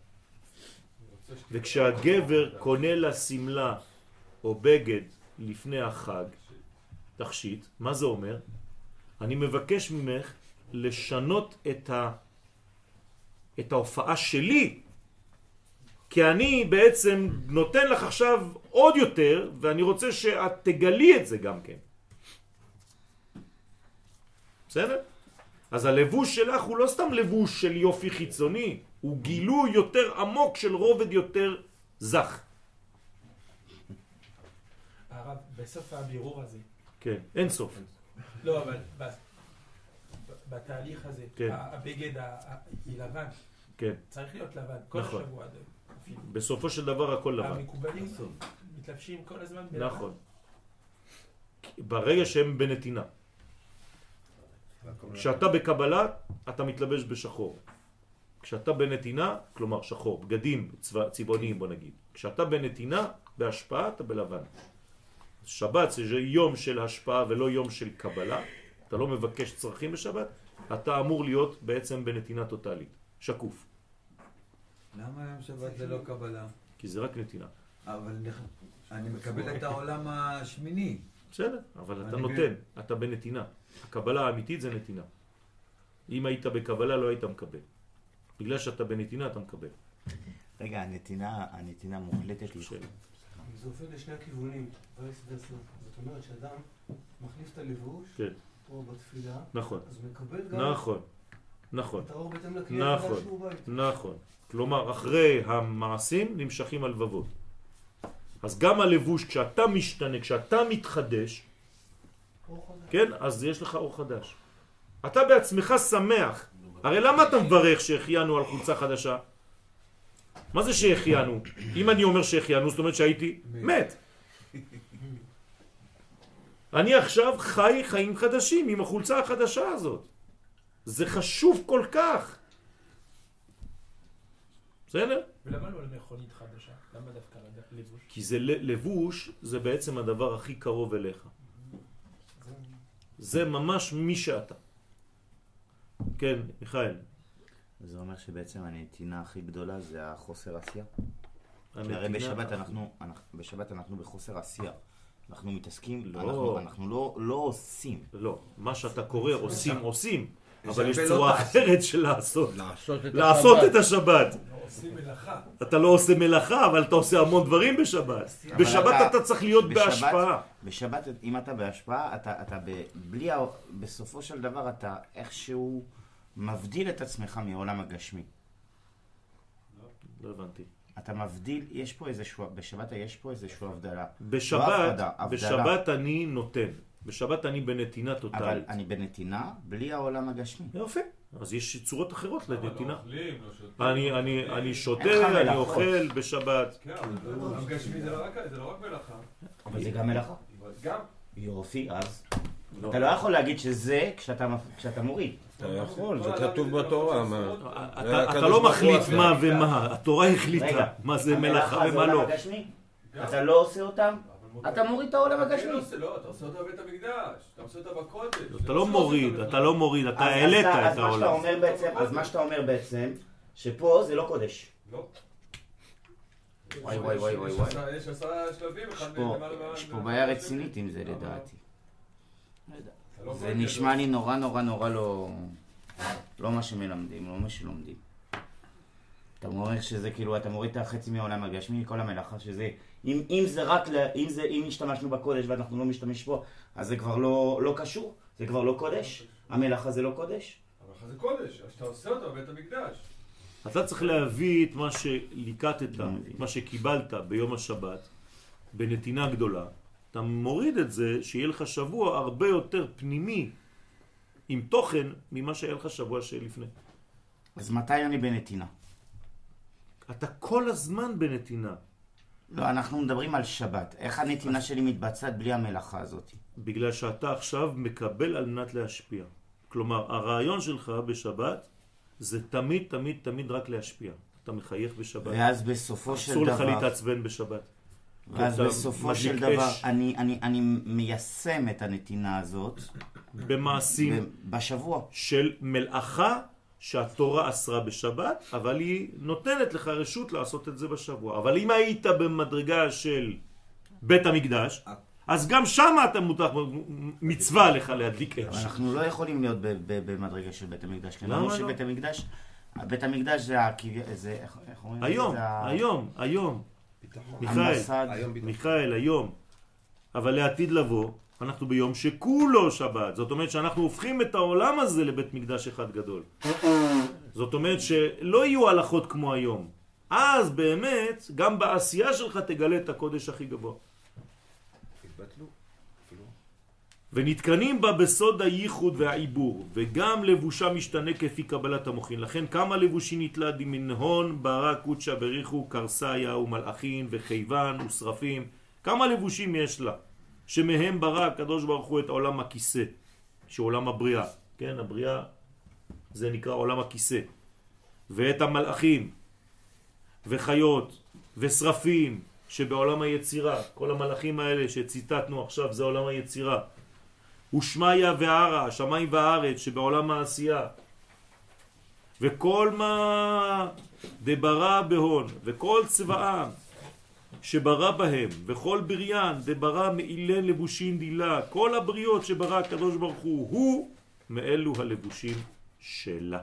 Speaker 1: וכשהגבר קונה לה סמלה או בגד לפני החג, תכשיט, מה זה אומר? אני מבקש ממך לשנות את, ה... את ההופעה שלי, כי אני בעצם נותן לך עכשיו עוד יותר, ואני רוצה שאת תגלי את זה גם כן. בסדר? אז הלבוש שלך הוא לא סתם לבוש של יופי חיצוני, הוא גילוי יותר עמוק של רובד יותר זך.
Speaker 7: הרב, בסוף הבירור הזה.
Speaker 1: כן, אין סוף.
Speaker 7: לא, אבל בתהליך הזה,
Speaker 1: כן.
Speaker 7: הבגד היא לבן.
Speaker 1: כן.
Speaker 7: צריך להיות לבן, כל
Speaker 1: נכון.
Speaker 7: השבוע.
Speaker 1: בסופו של דבר הכל לבן.
Speaker 7: המקובלים מתלבשים כל הזמן בלבן.
Speaker 1: נכון. ברגע שהם בנתינה. כשאתה בקבלה, אתה מתלבש בשחור. כשאתה בנתינה, כלומר שחור, בגדים צבע, צבעוניים בוא נגיד. כשאתה בנתינה, בהשפעה, אתה בלבן. שבת זה יום של השפעה ולא יום של קבלה. אתה לא מבקש צרכים בשבת, אתה אמור להיות בעצם בנתינה טוטלית, שקוף.
Speaker 2: למה היום שבת זה לא קבלה?
Speaker 1: כי זה רק נתינה.
Speaker 2: אבל אני מקבל את העולם השמיני.
Speaker 1: בסדר, אבל אתה נותן, אתה בנתינה. הקבלה האמיתית זה נתינה. אם היית בקבלה לא היית מקבל. בגלל שאתה בנתינה אתה מקבל.
Speaker 4: רגע, הנתינה, הנתינה מוחלטת לי.
Speaker 8: זה הופך לשני הכיוונים, זאת אומרת שאדם מחליף את הלבוש, או בתפילה,
Speaker 1: נכון.
Speaker 8: אז הוא מקבל גם
Speaker 1: נכון, נכון.
Speaker 8: את האור בהתאם לקריאה
Speaker 1: נכון,
Speaker 8: שהוא בית.
Speaker 1: נכון. כלומר, אחרי המעשים נמשכים הלבבות. אז גם הלבוש, כשאתה משתנה, כשאתה מתחדש, כן, אז יש לך אור חדש. אתה בעצמך שמח. הרי למה אתה מברך שהחיינו על חולצה חדשה? מה זה שהחיינו? אם אני אומר שהחיינו, זאת אומרת שהייתי מת. אני עכשיו חי חיים חדשים עם החולצה החדשה הזאת. זה חשוב כל כך. בסדר?
Speaker 7: ולמה לא למכונית חדשה? למה דווקא לבוש?
Speaker 1: כי זה לבוש, זה בעצם הדבר הכי קרוב אליך. זה ממש מי שאתה. כן, מיכאל.
Speaker 4: זה אומר שבעצם הנתינה הכי גדולה זה החוסר עשייה. כי הרי בשבת אנחנו, בשבת אנחנו בחוסר עשייה. אנחנו מתעסקים,
Speaker 1: לא.
Speaker 4: אנחנו, אנחנו לא, לא עושים.
Speaker 1: לא, מה שאתה קורא עושים, עושים. אבל יש צורה אחרת של לעשות.
Speaker 9: לעשות את
Speaker 1: לעשות
Speaker 9: השבת.
Speaker 1: את השבת.
Speaker 7: לא עושים מלאכה.
Speaker 1: אתה לא עושה מלאכה, אבל אתה עושה המון דברים בשבת. בשבת אתה, אתה צריך להיות
Speaker 4: בשבת,
Speaker 1: בהשפעה.
Speaker 4: בשבת, אם אתה בהשפעה, אתה, אתה ב, בלי, ה- בסופו של דבר אתה איכשהו מבדיל את עצמך מעולם הגשמי.
Speaker 1: לא הבנתי.
Speaker 4: אתה מבדיל, יש פה איזשהו, בשבת יש פה איזשהו הבדלה.
Speaker 1: בשבת,
Speaker 4: לא הפרדה, הבדלה.
Speaker 1: בשבת אני נותן. בשבת אני בנתינה
Speaker 4: אבל
Speaker 1: טוטלית.
Speaker 4: אני בנתינה בלי העולם הגשמי.
Speaker 1: יופי. אז יש צורות אחרות
Speaker 10: למה,
Speaker 1: לנתינה.
Speaker 10: לא אוכלים, לא שותים,
Speaker 1: אני,
Speaker 10: לא
Speaker 1: אני,
Speaker 10: אוכלים.
Speaker 1: אני
Speaker 4: אין
Speaker 1: שותה,
Speaker 4: לך
Speaker 1: אני
Speaker 4: מלאכות.
Speaker 1: אוכל בשבת.
Speaker 10: כן, אבל עולם גשמי זה לא רק זה לא רק מלאכה.
Speaker 4: אבל זה גם מלאכה.
Speaker 10: אבל גם.
Speaker 4: יופי, אז. אתה לא יכול להגיד שזה כשאתה, כשאתה מוריד.
Speaker 9: אתה יכול, זה כתוב בתורה. מה-
Speaker 1: אתה, אתה
Speaker 9: הקדוש
Speaker 1: לא
Speaker 9: ברוך הוא
Speaker 1: מחליט
Speaker 9: עשה.
Speaker 1: מה ומה, התורה החליטה
Speaker 4: רגע,
Speaker 1: מה זה מלאכה
Speaker 4: המלאכה זה
Speaker 1: ומה לא.
Speaker 4: עולם הגשמי? אתה לא עושה אותם? אתה מוריד את העולם
Speaker 10: אתה
Speaker 4: הגשמי.
Speaker 10: לא עושה, לא, אתה עושה אותה בבית המקדש, אתה עושה אותה בקודש.
Speaker 1: אתה לא מוריד, אתה לא מוריד, אתה
Speaker 4: אז-
Speaker 1: העלית
Speaker 4: אז-
Speaker 1: את
Speaker 4: אז מה שאתה
Speaker 1: העולם.
Speaker 4: אומר בעצם, אז מה שאתה אומר בעצם, שפה זה לא קודש.
Speaker 10: לא.
Speaker 4: וואי וואי וואי וואי
Speaker 10: יש
Speaker 4: וואי.
Speaker 10: עשרה- יש עשרה שלבים,
Speaker 4: יש
Speaker 10: אחד
Speaker 4: פה-
Speaker 10: מהם למעלה
Speaker 4: יש פה
Speaker 10: מה-
Speaker 4: בעיה
Speaker 10: מה-
Speaker 4: רצינית עם זה
Speaker 10: למה?
Speaker 4: לדעתי.
Speaker 10: אתה לא
Speaker 4: זה
Speaker 10: מבין,
Speaker 4: נשמע לי נורא נורא נורא לא... לא מה שמלמדים, לא מה שלומדים. אתה אומר שזה כאילו, אתה מוריד את החצי מהעולם הגשמי, כל המלאכה שזה... אם, אם זה רק, ל... אם זה, אם השתמשנו בקודש ואנחנו לא משתמש בו, אז זה כבר לא, לא קשור, זה כבר לא קודש. המלאכה זה לא קודש.
Speaker 10: אבל זה קודש, אז שאתה עושה אותו בבית המקדש.
Speaker 1: אתה צריך להביא את מה שליקטת,
Speaker 4: לא מבין.
Speaker 1: מה שקיבלת ביום השבת, בנתינה גדולה. אתה מוריד את זה שיהיה לך שבוע הרבה יותר פנימי, עם תוכן, ממה שהיה לך שבוע שלפני.
Speaker 4: אז מתי אני בנתינה?
Speaker 1: אתה כל הזמן בנתינה.
Speaker 4: לא, אנחנו מדברים על שבת. איך הנתינה שלי מתבצעת בלי המלאכה הזאת?
Speaker 1: בגלל שאתה עכשיו מקבל על מנת להשפיע. כלומר, הרעיון שלך בשבת זה תמיד, תמיד, תמיד רק להשפיע. אתה מחייך בשבת.
Speaker 4: ואז בסופו של
Speaker 1: אסור לך
Speaker 4: דבר...
Speaker 1: להתעצבן בשבת.
Speaker 4: ואז
Speaker 1: אתה
Speaker 4: בסופו
Speaker 1: מדליק
Speaker 4: של דבר
Speaker 1: אש.
Speaker 4: אני, אני, אני מיישם את הנתינה הזאת
Speaker 1: במעשים
Speaker 4: ב- בשבוע.
Speaker 1: של מלאכה שהתורה אסרה בשבת, אבל היא נותנת לך רשות לעשות את זה בשבוע. אבל אם היית במדרגה של בית המקדש, אז גם שם אתה מותח, מצווה לך להדליק
Speaker 4: אבל
Speaker 1: אש.
Speaker 4: אנחנו לא יכולים להיות ב- ב- במדרגה של בית המקדש. כי
Speaker 1: למה
Speaker 4: אמרנו
Speaker 1: לא?
Speaker 4: שבית המקדש, בית המקדש זה הכביע... זה... איך איך אומרים? את זה?
Speaker 1: היום,
Speaker 4: זה ה-
Speaker 1: היום, היום.
Speaker 5: ביטחון.
Speaker 1: מיכאל,
Speaker 4: המסד.
Speaker 5: היום ביטחון.
Speaker 1: מיכאל, היום. אבל לעתיד לבוא, אנחנו ביום שכולו שבת. זאת אומרת שאנחנו הופכים את העולם הזה לבית מקדש אחד גדול. זאת אומרת שלא יהיו הלכות כמו היום. אז באמת, גם בעשייה שלך תגלה את הקודש הכי גבוה.
Speaker 5: התבטלו. אפילו.
Speaker 1: ונתקנים בה בסוד הייחוד והעיבור, וגם לבושה משתנה כפי קבלת המוחין. לכן כמה לבושים נתלה דמנהון, ברא קודשה בריחו, קרסיה ומלאכין וחייבן ושרפים. כמה לבושים יש לה, שמהם ברא הקדוש ברוך הוא את עולם הכיסא, שעולם הבריאה, כן, הבריאה זה נקרא עולם הכיסא, ואת המלאכים וחיות ושרפים שבעולם היצירה, כל המלאכים האלה שציטטנו עכשיו זה עולם היצירה, ושמיה והערה, השמיים והארץ שבעולם העשייה, וכל מה דברא בהון, וכל צבאם שברא בהם, וכל בריין דברא מאילן לבושין דילה, כל הבריות שברא הקדוש ברוך הוא, הוא מאלו הלבושים שלה.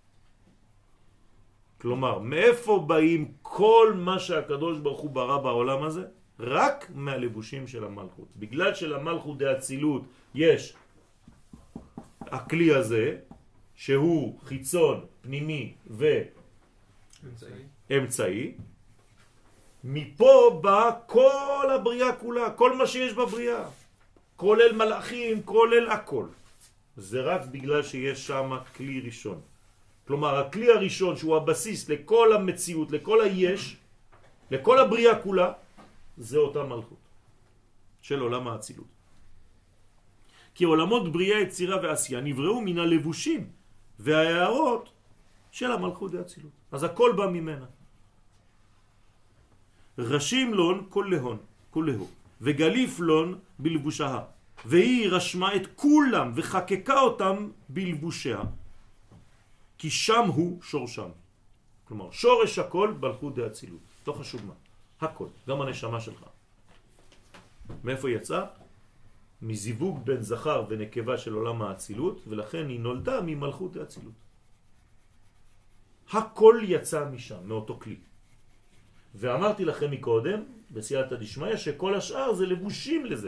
Speaker 1: כלומר, מאיפה באים כל מה שהקדוש ברוך הוא ברא בעולם הזה? רק מהלבושים של המלכות. בגלל שלמלכות דאצילות יש הכלי הזה, שהוא חיצון, פנימי ואמצעי, מפה בא כל הבריאה כולה, כל מה שיש בבריאה, כולל מלאכים, כולל הכל. זה רק בגלל שיש שם כלי ראשון. כלומר, הכלי הראשון שהוא הבסיס לכל המציאות, לכל היש, לכל הבריאה כולה, זה אותה מלכות של עולם האצילות. כי עולמות בריאה, יצירה ועשייה נבראו מן הלבושים וההערות של המלכות דאצילות. אז הכל בא ממנה. רשים לון כל להון, כל להון, וגליף לון בלבושה, והיא רשמה את כולם וחקקה אותם בלבושיה, כי שם הוא שורשם. כלומר, שורש הכל מלכות דאצילות, לא חשוב מה, הכל, גם הנשמה שלך. מאיפה יצא? מזיווג בין זכר ונקבה של עולם האצילות, ולכן היא נולדה ממלכות האצילות. הכל יצא משם, מאותו כלי. ואמרתי לכם מקודם, בסייעתא דשמיא, שכל השאר זה לבושים לזה.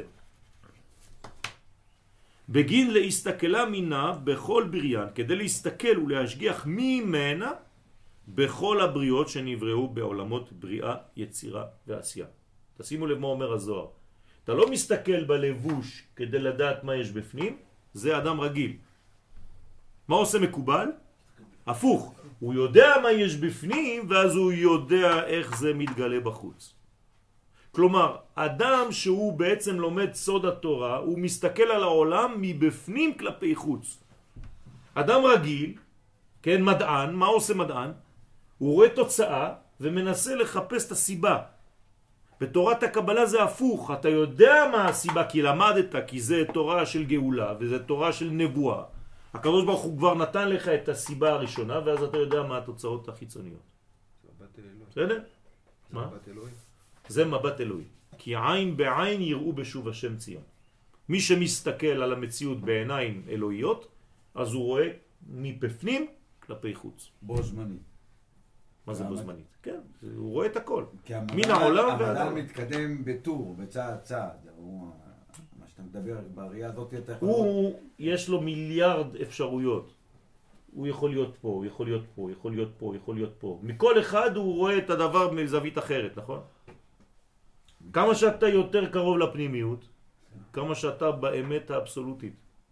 Speaker 1: בגין להסתכלה מינה בכל בריין, כדי להסתכל ולהשגיח ממנה בכל הבריאות שנבראו בעולמות בריאה, יצירה ועשייה. תשימו לב מה אומר הזוהר. אתה לא מסתכל בלבוש כדי לדעת מה יש בפנים, זה אדם רגיל. מה עושה מקובל? הפוך. הוא יודע מה יש בפנים, ואז הוא יודע איך זה מתגלה בחוץ. כלומר, אדם שהוא בעצם לומד סוד התורה, הוא מסתכל על העולם מבפנים כלפי חוץ. אדם רגיל, כן, מדען, מה עושה מדען? הוא רואה תוצאה ומנסה לחפש את הסיבה. בתורת הקבלה זה הפוך, אתה יודע מה הסיבה כי למדת, כי זה תורה של גאולה וזה תורה של נבואה. הקדוש ברוך הוא כבר נתן לך את הסיבה הראשונה, ואז אתה יודע מה התוצאות החיצוניות.
Speaker 5: זה מבט אלוהי.
Speaker 1: בסדר?
Speaker 5: זה מבט אלוהי.
Speaker 1: זה מבט אלוהי. כי עין בעין יראו בשוב השם ציון. מי שמסתכל על המציאות בעיניים אלוהיות, אז הוא רואה מבפנים כלפי חוץ.
Speaker 2: בו זמנית.
Speaker 1: מה זה בו זמנית? כן, הוא רואה את הכל.
Speaker 2: מן העולם ועד העולם. המדע מתקדם בטור, בצעד צעד. הוא... מה שאתה מדבר בראייה הזאת אתה יכול...
Speaker 1: הוא, יש לו מיליארד אפשרויות. הוא יכול להיות פה, הוא יכול להיות פה, הוא יכול להיות פה, הוא יכול להיות פה. מכל אחד הוא רואה את הדבר מזווית אחרת, נכון? כמה שאתה יותר קרוב לפנימיות, כמה שאתה באמת האבסולוטית.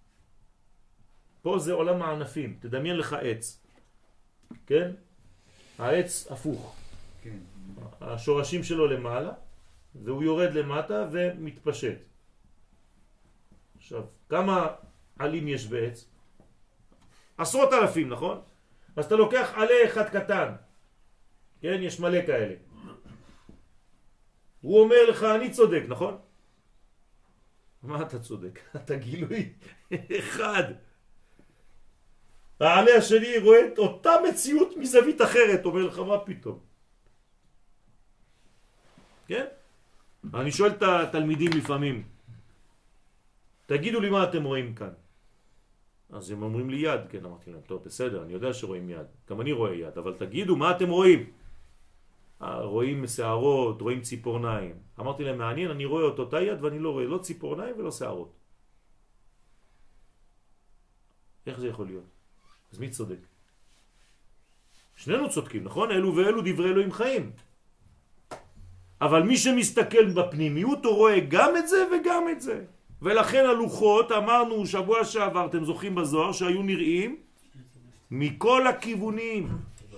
Speaker 1: פה זה עולם הענפים. תדמיין לך עץ. כן? העץ הפוך.
Speaker 2: כן.
Speaker 1: השורשים שלו למעלה, והוא יורד למטה ומתפשט. עכשיו, כמה עלים יש בעץ? עשרות אלפים, נכון? אז אתה לוקח עלה אחד קטן. כן, יש מלא כאלה. הוא אומר לך, אני צודק, נכון? מה אתה צודק? אתה גילוי אחד. העלה השני רואה את אותה מציאות מזווית אחרת, אומר לך, מה פתאום? כן? אני שואל את התלמידים לפעמים, תגידו לי מה אתם רואים כאן. אז הם אומרים לי יד, כן, אמרתי להם, טוב, בסדר, אני יודע שרואים יד, גם אני רואה יד, אבל תגידו מה אתם רואים. רואים שערות, רואים ציפורניים. אמרתי להם, מעניין, אני רואה את אותה יד ואני לא רואה לא ציפורניים ולא שערות. איך זה יכול להיות? אז מי צודק? שנינו צודקים, נכון? אלו ואלו דברי אלוהים חיים. אבל מי שמסתכל בפנימיות הוא רואה גם את זה וגם את זה. ולכן הלוחות, אמרנו שבוע שעבר, אתם זוכרים בזוהר, שהיו נראים מכל הכיוונים.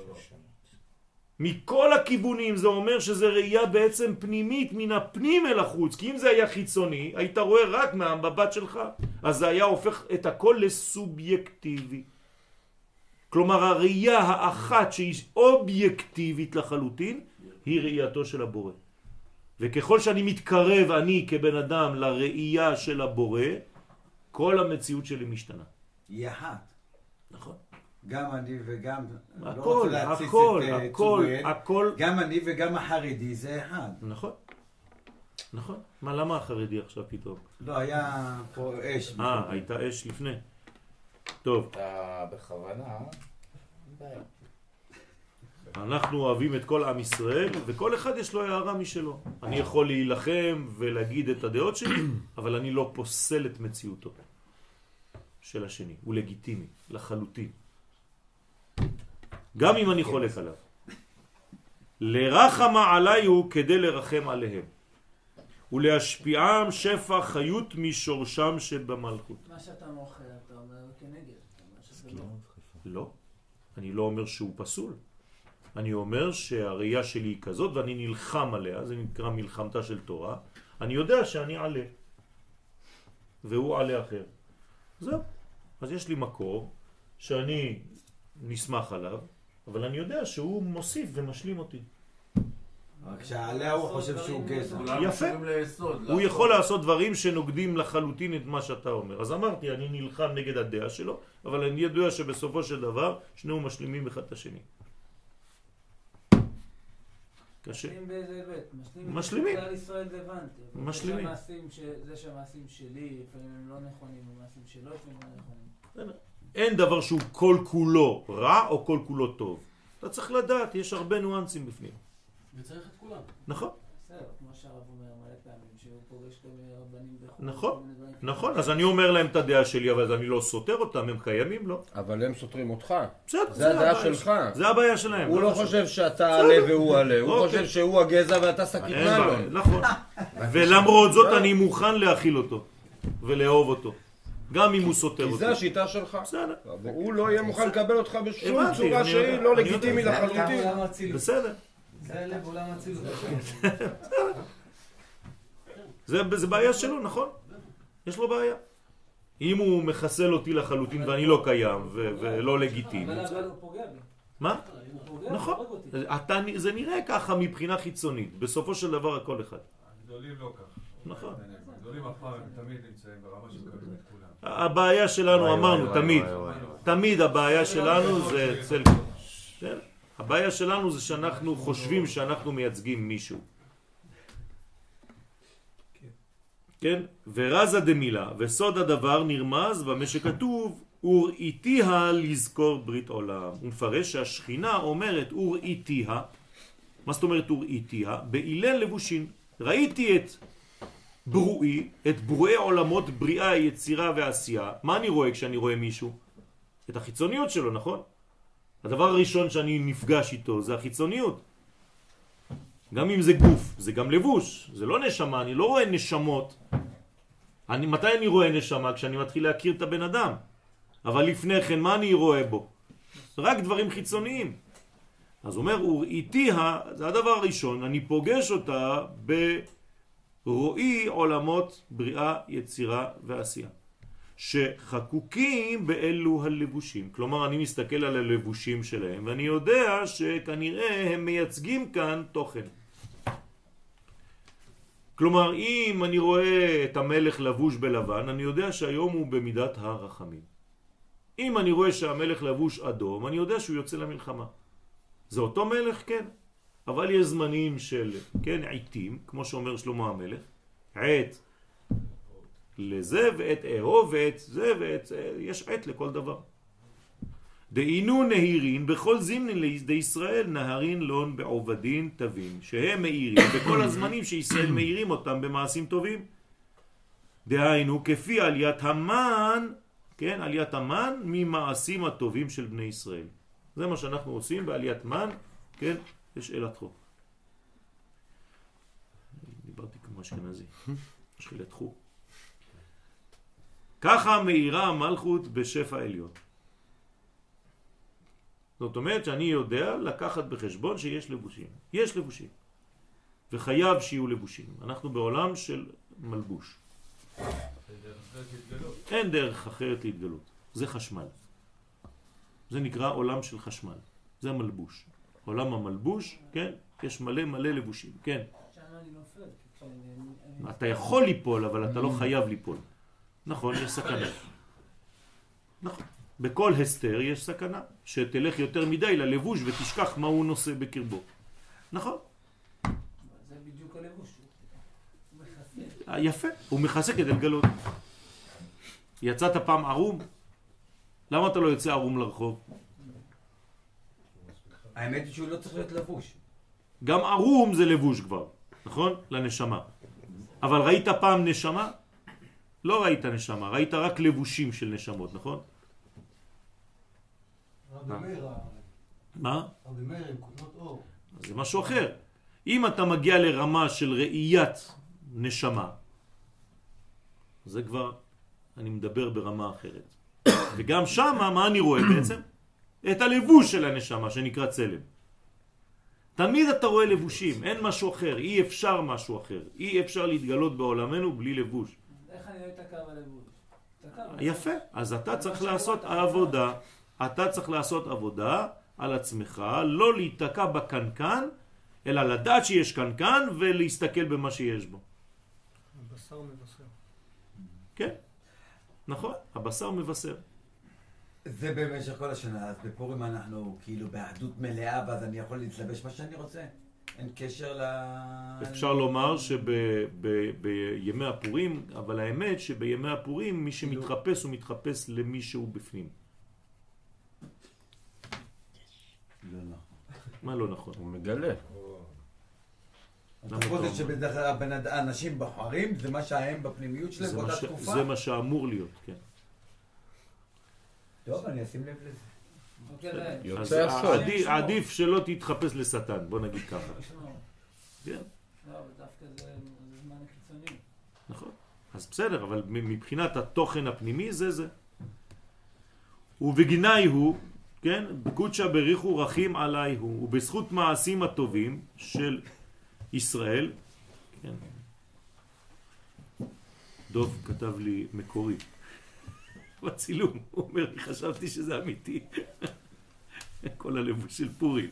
Speaker 1: מכל הכיוונים. זה אומר שזה ראייה בעצם פנימית, מן הפנים אל החוץ. כי אם זה היה חיצוני, היית רואה רק מהמבט שלך. אז זה היה הופך את הכל לסובייקטיבי. כלומר, הראייה האחת שהיא אובייקטיבית לחלוטין, היא ראייתו של הבורא. וככל שאני מתקרב, אני כבן אדם, לראייה של הבורא, כל המציאות שלי משתנה.
Speaker 2: היא אחת.
Speaker 1: נכון.
Speaker 2: גם אני וגם...
Speaker 1: הכל, הכל, הכל, הכל.
Speaker 2: גם אני וגם החרדי זה אחד.
Speaker 1: נכון. נכון. מה, למה החרדי עכשיו פתאום?
Speaker 2: לא, היה פה אש.
Speaker 1: אה, הייתה אש לפני. טוב.
Speaker 4: אתה בכוונה...
Speaker 1: אנחנו אוהבים את כל עם ישראל, וכל אחד יש לו הערה משלו. אני יכול להילחם ולהגיד את הדעות שלי, אבל אני לא פוסל את מציאותו של השני. הוא לגיטימי, לחלוטין. גם אם אני חולק עליו. לרחמה עליי הוא כדי לרחם עליהם. ולהשפיעם שפע חיות משורשם שבמלכות.
Speaker 3: מה שאתה מוכר, אתה אומר כנגד.
Speaker 1: לא. אני לא אומר שהוא פסול. אני אומר שהראייה שלי היא כזאת ואני נלחם עליה, זה נקרא מלחמתה של תורה. אני יודע שאני עלה והוא עלה אחר. זהו. אז יש לי מקור שאני נשמח עליו, אבל אני יודע שהוא מוסיף ומשלים אותי.
Speaker 2: רק שהעלה הוא חושב שהוא גזע.
Speaker 1: יפה. הוא יכול לעשות דברים שנוגדים לחלוטין את מה שאתה אומר. אז אמרתי, אני נלחם נגד הדעה שלו, אבל אני יודע שבסופו של דבר שנינו משלימים אחד את השני. קשה.
Speaker 3: משלים באיזה היבט?
Speaker 1: משלימים.
Speaker 3: כלל ישראל זה הבנתי.
Speaker 1: משלימים.
Speaker 3: זה שהמעשים שלי, לפעמים הם לא נכונים, המעשים שלו לפעמים לא נכונים.
Speaker 1: אין דבר שהוא כל כולו רע או כל כולו טוב. אתה צריך לדעת, יש הרבה ניואנסים בפנים.
Speaker 8: וצריך את כולם.
Speaker 1: נכון.
Speaker 3: בסדר, כמו שהרב אומר מלא פעמים, שהוא פוגש כל מיני רבנים בחוץ.
Speaker 1: נכון, נכון. אז אני אומר להם את הדעה שלי, אבל אני לא סותר אותם, הם קיימים, לא?
Speaker 9: אבל הם סותרים אותך.
Speaker 1: בסדר,
Speaker 9: זה הדעה שלך.
Speaker 1: זה הבעיה שלהם.
Speaker 9: הוא לא חושב שאתה עלה והוא עלה, הוא חושב שהוא הגזע ואתה שקית נלון.
Speaker 1: נכון. ולמרות זאת אני מוכן להכיל אותו ולאהוב אותו. גם אם הוא סותר אותי.
Speaker 9: כי זה השיטה שלך.
Speaker 1: בסדר.
Speaker 9: הוא לא יהיה מוכן לקבל אותך בשום צורה שהיא לא לגיטימי לחלוטין.
Speaker 1: בסדר.
Speaker 8: זה לב עולם הצילות.
Speaker 1: זה בעיה שלו, נכון? יש לו בעיה. אם הוא מחסל אותי לחלוטין ואני לא קיים ולא לגיטימי.
Speaker 3: אבל הוא פוגע בי.
Speaker 1: מה? נכון. זה נראה ככה מבחינה חיצונית. בסופו של דבר הכל אחד.
Speaker 10: הגדולים לא ככה.
Speaker 1: נכון.
Speaker 10: הגדולים הפעם הם תמיד נמצאים ברמה של קבלים את כולם.
Speaker 1: הבעיה שלנו, אמרנו, תמיד. תמיד הבעיה שלנו זה אצל... הבעיה שלנו זה שאנחנו חושבים שאנחנו מייצגים מישהו. כן? ורזה דמילה, וסוד הדבר נרמז במה שכתוב, וראיתיה לזכור ברית עולם. הוא מפרש שהשכינה אומרת וראיתיה. מה זאת אומרת וראיתיה? באילן לבושין. ראיתי את ברואי, את ברואי עולמות, בריאה, יצירה ועשייה. מה אני רואה כשאני רואה מישהו? את החיצוניות שלו, נכון? הדבר הראשון שאני נפגש איתו זה החיצוניות. גם אם זה גוף, זה גם לבוש, זה לא נשמה, אני לא רואה נשמות. אני, מתי אני רואה נשמה? כשאני מתחיל להכיר את הבן אדם. אבל לפני כן, מה אני רואה בו? רק דברים חיצוניים. אז הוא אומר, וראיתיה, זה הדבר הראשון, אני פוגש אותה ברואי עולמות בריאה, יצירה ועשייה. שחקוקים באלו הלבושים. כלומר, אני מסתכל על הלבושים שלהם, ואני יודע שכנראה הם מייצגים כאן תוכן. כלומר, אם אני רואה את המלך לבוש בלבן, אני יודע שהיום הוא במידת הרחמים. אם אני רואה שהמלך לבוש אדום, אני יודע שהוא יוצא למלחמה. זה אותו מלך, כן. אבל יש זמנים של, כן, עיתים, כמו שאומר שלמה המלך, עת לזה ואת אהוב ואת זה ואת יש עת לכל דבר. דהינו נהירין בכל זמנין לידי ישראל נהרין לון בעובדין טובים, שהם מאירים בכל הזמנים שישראל מאירים אותם במעשים טובים. דהיינו כפי עליית המן, כן, עליית המן ממעשים הטובים של בני ישראל. זה מה שאנחנו עושים בעליית מן, כן, לשאלת חוק. דיברתי כמו אשכנזי, שאלת חוק. ככה מאירה המלכות בשפע עליון. זאת אומרת שאני יודע לקחת בחשבון שיש לבושים. יש לבושים. וחייב שיהיו לבושים. אנחנו בעולם של מלבוש. אין דרך אחרת להתגלות. זה חשמל. זה נקרא עולם של חשמל. זה מלבוש. עולם המלבוש, כן? יש מלא מלא לבושים. כן.
Speaker 3: שם אני נופל.
Speaker 1: אתה יכול ליפול, אבל אתה לא חייב ליפול. נכון, יש סכנה. נכון. בכל הסתר יש סכנה. שתלך יותר מדי ללבוש ותשכח מה הוא נושא בקרבו. נכון.
Speaker 3: זה בדיוק הלבוש. הוא מכסה.
Speaker 1: יפה, הוא מכסה כדי לגלות. יצאת פעם ערום? למה אתה לא יוצא ערום לרחוב?
Speaker 2: האמת היא שהוא לא צריך להיות לבוש.
Speaker 1: גם ערום זה לבוש כבר, נכון? לנשמה. אבל ראית פעם נשמה? לא ראית נשמה, ראית רק לבושים של נשמות, נכון?
Speaker 8: רבי מאיר.
Speaker 1: מה?
Speaker 8: רבי מאיר עם כותנות אור.
Speaker 1: זה משהו אחר. אם אתה מגיע לרמה של ראיית נשמה, זה כבר, אני מדבר ברמה אחרת. וגם שמה, מה אני רואה בעצם? את הלבוש של הנשמה שנקרא צלם. תמיד אתה רואה לבושים, אין משהו אחר, אי אפשר משהו אחר. אי אפשר להתגלות בעולמנו בלי לבוש.
Speaker 3: איך אני רואה את הקו הלבוש?
Speaker 1: יפה, אז אתה צריך לעשות עבודה, אתה צריך לעשות עבודה על עצמך, לא להתקע בקנקן, אלא לדעת שיש קנקן ולהסתכל במה שיש בו.
Speaker 6: הבשר מבשר.
Speaker 1: כן, נכון, הבשר מבשר.
Speaker 2: זה במשך כל השנה, אז בפורים אנחנו כאילו באחדות מלאה, ואז אני יכול להתלבש מה שאני רוצה. אין קשר ל...
Speaker 1: אפשר לומר שבימי הפורים, אבל האמת שבימי הפורים מי שמתחפש הוא מתחפש למי שהוא בפנים.
Speaker 2: לא נכון.
Speaker 1: מה לא נכון?
Speaker 11: הוא מגלה.
Speaker 2: התחפושת שבדרך כלל האנשים בוחרים, זה מה שהם בפנימיות שלהם באותה תקופה?
Speaker 1: זה מה שאמור להיות, כן.
Speaker 2: טוב, אני אשים לב לזה.
Speaker 11: יוצא הסוד.
Speaker 1: עדיף שלא תתחפש לשטן, בוא נגיד ככה. כן.
Speaker 3: לא, אבל דווקא זה זמן חיצוני.
Speaker 1: נכון. אז בסדר, אבל מבחינת התוכן הפנימי זה זה. ובגנאי הוא, כן, בקודשה בריחו רחים עליי הוא, ובזכות מעשים הטובים של ישראל, כן. דוב כתב לי מקורי בצילום, הוא אומר לי, חשבתי שזה אמיתי. כל הלבוש של פורים.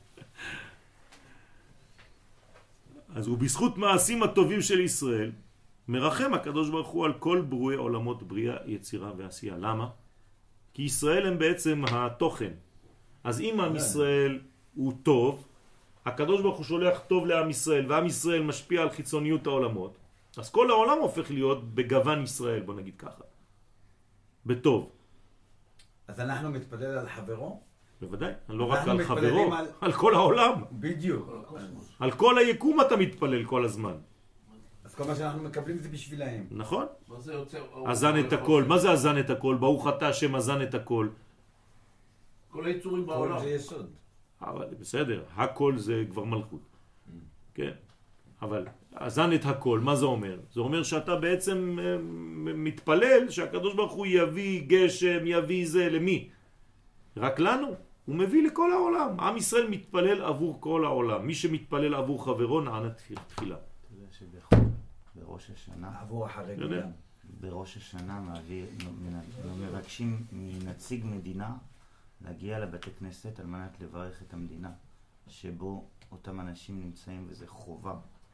Speaker 1: אז הוא בזכות מעשים הטובים של ישראל, מרחם הקדוש ברוך הוא על כל ברואי עולמות בריאה, יצירה ועשייה. למה? כי ישראל הם בעצם התוכן. אז אם עם ישראל הוא טוב, הקדוש ברוך הוא שולח טוב לעם ישראל, ועם ישראל משפיע על חיצוניות העולמות, אז כל העולם הופך להיות בגוון ישראל, בוא נגיד ככה. בטוב.
Speaker 2: אז אנחנו מתפלל על חברו?
Speaker 1: בוודאי, לא רק על חברו, על... על כל העולם.
Speaker 2: בדיוק.
Speaker 1: על כל היקום אתה מתפלל כל הזמן.
Speaker 2: אז כל מה שאנחנו מקבלים זה בשבילהם.
Speaker 1: נכון.
Speaker 12: מה זה יוצר?
Speaker 1: אזן את הכל. מה זה אזן את הכל? ברוך אתה השם אזן את הכל.
Speaker 12: כל היצורים בעולם.
Speaker 2: כל זה יסוד.
Speaker 1: אבל בסדר, הכל זה כבר מלכות. כן. אבל אזן את הכל, מה זה אומר? זה אומר שאתה בעצם מתפלל שהקדוש ברוך הוא יביא גשם, יביא זה למי? רק לנו. הוא מביא לכל העולם. עם ישראל מתפלל עבור כל העולם. מי שמתפלל עבור חברו נענה תחילה.
Speaker 4: אתה יודע שבחול, בראש השנה,
Speaker 2: עבור החרדים.
Speaker 4: בראש השנה מבקשים מנציג מדינה להגיע לבתי כנסת על מנת לברך את המדינה שבו אותם אנשים נמצאים, וזה חובה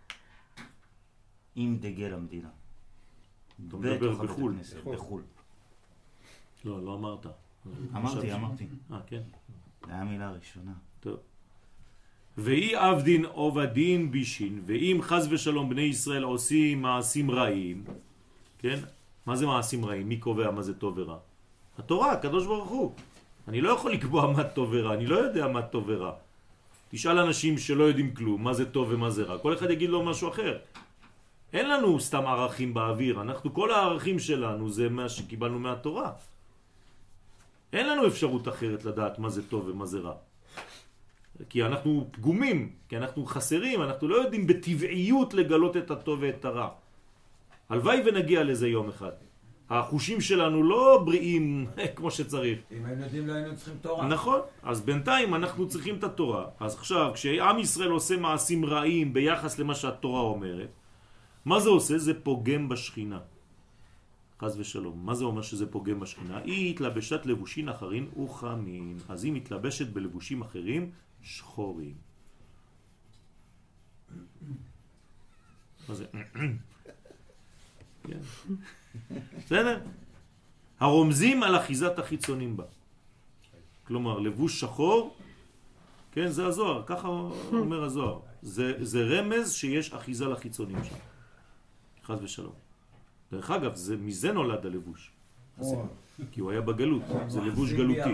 Speaker 4: עם דגל המדינה.
Speaker 1: אתה מדבר בחול.
Speaker 4: בחול.
Speaker 1: לא, לא אמרת.
Speaker 4: אמרתי, אמרתי.
Speaker 1: אה, כן.
Speaker 4: זה היה מילה ראשונה.
Speaker 1: טוב. ואי עבדין עובדין בישין, ואם חס ושלום בני ישראל עושים מעשים רעים, כן? מה זה מעשים רעים? מי קובע מה זה טוב ורע? התורה, הקדוש ברוך הוא. אני לא יכול לקבוע מה טוב ורע, אני לא יודע מה טוב ורע. תשאל אנשים שלא יודעים כלום, מה זה טוב ומה זה רע. כל אחד יגיד לו משהו אחר. אין לנו סתם ערכים באוויר, אנחנו, כל הערכים שלנו זה מה שקיבלנו מהתורה. אין לנו אפשרות אחרת לדעת מה זה טוב ומה זה רע. כי אנחנו פגומים, כי אנחנו חסרים, אנחנו לא יודעים בטבעיות לגלות את הטוב ואת הרע. הלוואי ונגיע לזה יום אחד. החושים שלנו לא בריאים כמו שצריך.
Speaker 2: אם היינו יודעים לא היינו צריכים תורה.
Speaker 1: נכון, אז בינתיים אנחנו צריכים את התורה. אז עכשיו, כשעם ישראל עושה מעשים רעים ביחס למה שהתורה אומרת, מה זה עושה? זה פוגם בשכינה. חס ושלום. מה זה אומר שזה פוגם בשכינה? היא התלבשת לבושים אחרים וחמים. אז היא מתלבשת בלבושים אחרים שחורים. מה זה? כן. בסדר? הרומזים על אחיזת החיצונים בה. כלומר, לבוש שחור, כן, זה הזוהר, ככה אומר הזוהר. זה, זה רמז שיש אחיזה לחיצונים שם. חס ושלום. דרך אגב, זה, מזה נולד הלבוש. הזה, כי הוא היה בגלות, זה לבוש גלותי.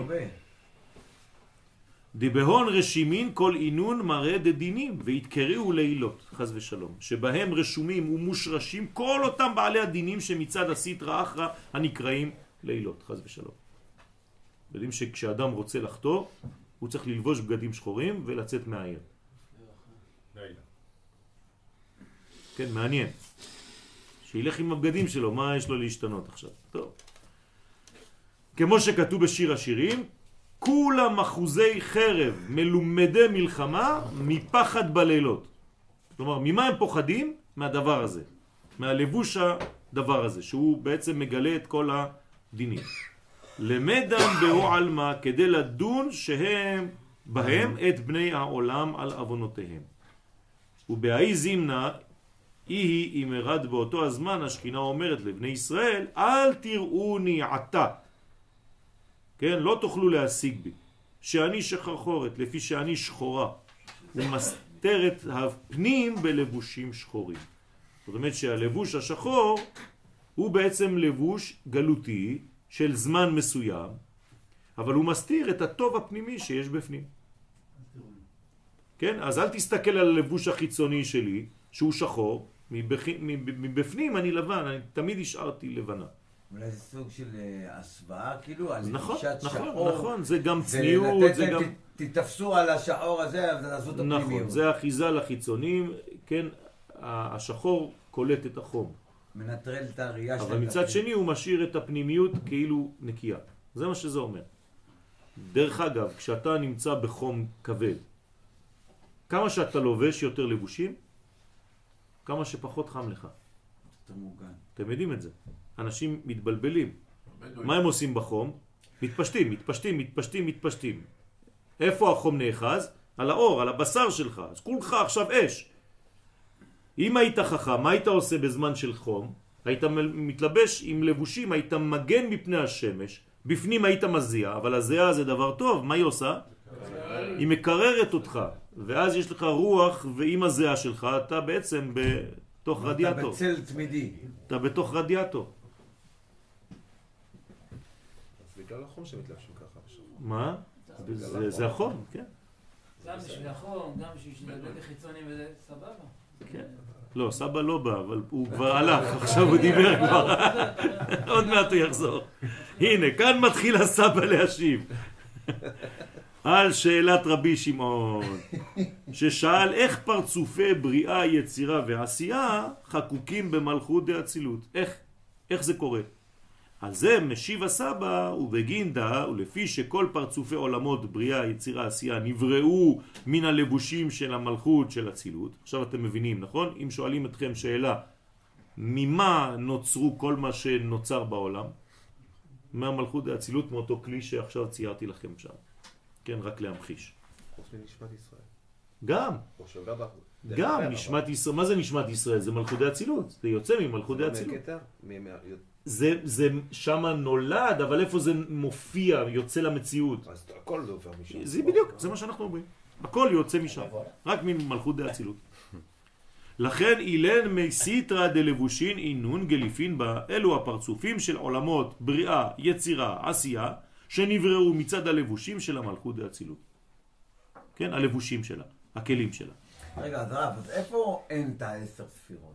Speaker 1: דיבהון רשימין כל עינון מראה דדינים והתקראו לילות, חס ושלום, שבהם רשומים ומושרשים כל אותם בעלי הדינים שמצד הסטרא אחרא הנקראים לילות, חס ושלום. יודעים שכשאדם רוצה לחתור, הוא צריך ללבוש בגדים שחורים ולצאת מהעיר. כן, מעניין. שילך עם הבגדים שלו, מה יש לו להשתנות עכשיו? טוב. כמו שכתוב בשיר השירים, כולם אחוזי חרב, מלומדי מלחמה, מפחד בלילות. כלומר, ממה הם פוחדים? מהדבר הזה. מהלבוש הדבר הזה, שהוא בעצם מגלה את כל הדינים. למדן בעלמא, כדי לדון שהם בהם את בני העולם על אבונותיהם. ובהאי זימנה, היא אמרת באותו הזמן, השכינה אומרת לבני ישראל, אל תראוני עתה. כן, לא תוכלו להשיג בי, שאני שחרחורת, לפי שאני שחורה, ומס... מסתר את הפנים בלבושים שחורים. זאת אומרת שהלבוש השחור הוא בעצם לבוש גלותי של זמן מסוים, אבל הוא מסתיר את הטוב הפנימי שיש בפנים. כן? אז אל תסתכל על הלבוש החיצוני שלי, שהוא שחור, מבפנים אני לבן, אני תמיד השארתי לבנה.
Speaker 2: אולי זה סוג של הסוואה, כאילו, על
Speaker 1: נכון,
Speaker 2: לבושת
Speaker 1: נכון,
Speaker 2: שחור.
Speaker 1: נכון, זה גם צניעות, זה גם...
Speaker 2: תתפסו על השחור הזה, ותעשו את הפנימיות.
Speaker 1: נכון, זה אחיזה לחיצונים, כן, השחור קולט את החום.
Speaker 2: מנטרל את הראייה של...
Speaker 1: אבל מצד שני הוא משאיר את הפנימיות כאילו נקייה. זה מה שזה אומר. דרך אגב, כשאתה נמצא בחום כבד, כמה שאתה לובש יותר לבושים, כמה שפחות חם לך.
Speaker 2: אתה מוגן.
Speaker 1: אתם יודעים את זה. אנשים מתבלבלים. מה הם עושים בחום? מתפשטים, מתפשטים, מתפשטים, מתפשטים. איפה החום נאחז? על האור, על הבשר שלך. אז כולך עכשיו אש. אם היית חכם, מה היית עושה בזמן של חום? היית מתלבש עם לבושים, היית מגן מפני השמש, בפנים היית מזיע, אבל הזיעה זה דבר טוב, מה היא עושה? היא מקררת אותך, ואז יש לך רוח, ועם הזיעה שלך אתה בעצם בתוך רדיאטור.
Speaker 2: אתה בצל תמידי.
Speaker 1: אתה בתוך רדיאטור.
Speaker 5: אז בגלל החום שמתלבשים ככה.
Speaker 1: מה? זה החום, כן.
Speaker 3: גם בשביל החום, גם בשביל בגד חיצוני וזה סבבה.
Speaker 1: כן. לא, סבא לא בא, אבל הוא כבר הלך, עכשיו הוא דיבר כבר. עוד מעט הוא יחזור. הנה, כאן מתחיל הסבא להשיב. על שאלת רבי שמעון, ששאל איך פרצופי בריאה, יצירה ועשייה חקוקים במלכות דאצילות. איך? איך זה קורה? על זה משיב הסבא, ובגין דא, ולפי שכל פרצופי עולמות בריאה, יצירה, עשייה נבראו מן הלבושים של המלכות של אצילות. עכשיו אתם מבינים, נכון? אם שואלים אתכם שאלה, ממה נוצרו כל מה שנוצר בעולם? מהמלכות דאצילות, מאותו כלי שעכשיו ציירתי לכם שם. כן, רק להמחיש.
Speaker 5: חוץ מנשמת ישראל.
Speaker 1: גם.
Speaker 5: או שגם...
Speaker 1: גם, נשמת ישראל. מה זה נשמת ישראל? זה מלכות דאצילות. זה יוצא ממלכות דאצילות. זה, זה שמה נולד, אבל איפה זה מופיע, יוצא למציאות?
Speaker 5: אז הכל זה עובר משם.
Speaker 1: זה בדיוק, זה מה שאנחנו אומרים. הכל יוצא משם, רק ממלכות דאצילות. לכן אילן מסיתרא דלבושין אינון גליפין בה, אלו הפרצופים של עולמות בריאה, יצירה, עשייה, שנבראו מצד הלבושים של המלכות דאצילות. כן, הלבושים שלה, הכלים שלה.
Speaker 2: רגע, אז רב, אז איפה אין את העשר ספירות?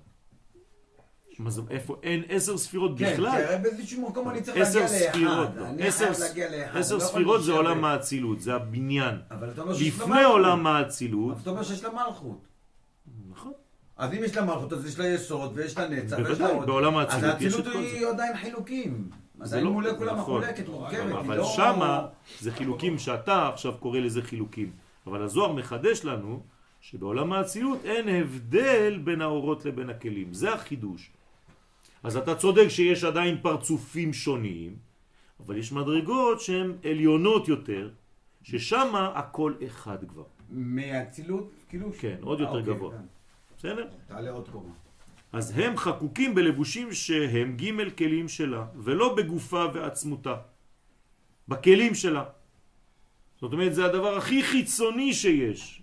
Speaker 1: מה זה, איפה אין עשר ספירות בכלל?
Speaker 2: כן, כי באיזשהו מקום אני צריך להגיע לאחד. אני חייב להגיע לאחד.
Speaker 1: עשר ספירות זה עולם האצילות, זה הבניין.
Speaker 2: אבל אתה אומר שיש לה מלכות.
Speaker 1: לפני עולם האצילות.
Speaker 2: אבל אתה אומר שיש לה מלכות.
Speaker 1: נכון.
Speaker 2: אז אם יש לה מלכות, אז יש לה יסוד ויש לה נצח.
Speaker 1: בוודאי, בעולם האצילות יש את כל זה.
Speaker 2: אז האצילות היא עדיין חילוקים. עדיין מולקולה מחולקת, מורכבת.
Speaker 1: אבל שמה זה חילוקים שאתה עכשיו קורא לזה חילוקים. אבל הזוהר מחדש לנו שבעולם האצילות אין הבדל בין האורות לבין הכלים. זה החידוש. אז אתה צודק שיש עדיין פרצופים שונים, אבל יש מדרגות שהן עליונות יותר, ששם הכל אחד כבר.
Speaker 2: מהאצילות, כאילו?
Speaker 1: כן, עוד יותר גבוה. בסדר?
Speaker 2: תעלה עוד קומה.
Speaker 1: אז הם חקוקים בלבושים שהם ג' כלים שלה, ולא בגופה ועצמותה. בכלים שלה. זאת אומרת, זה הדבר הכי חיצוני שיש.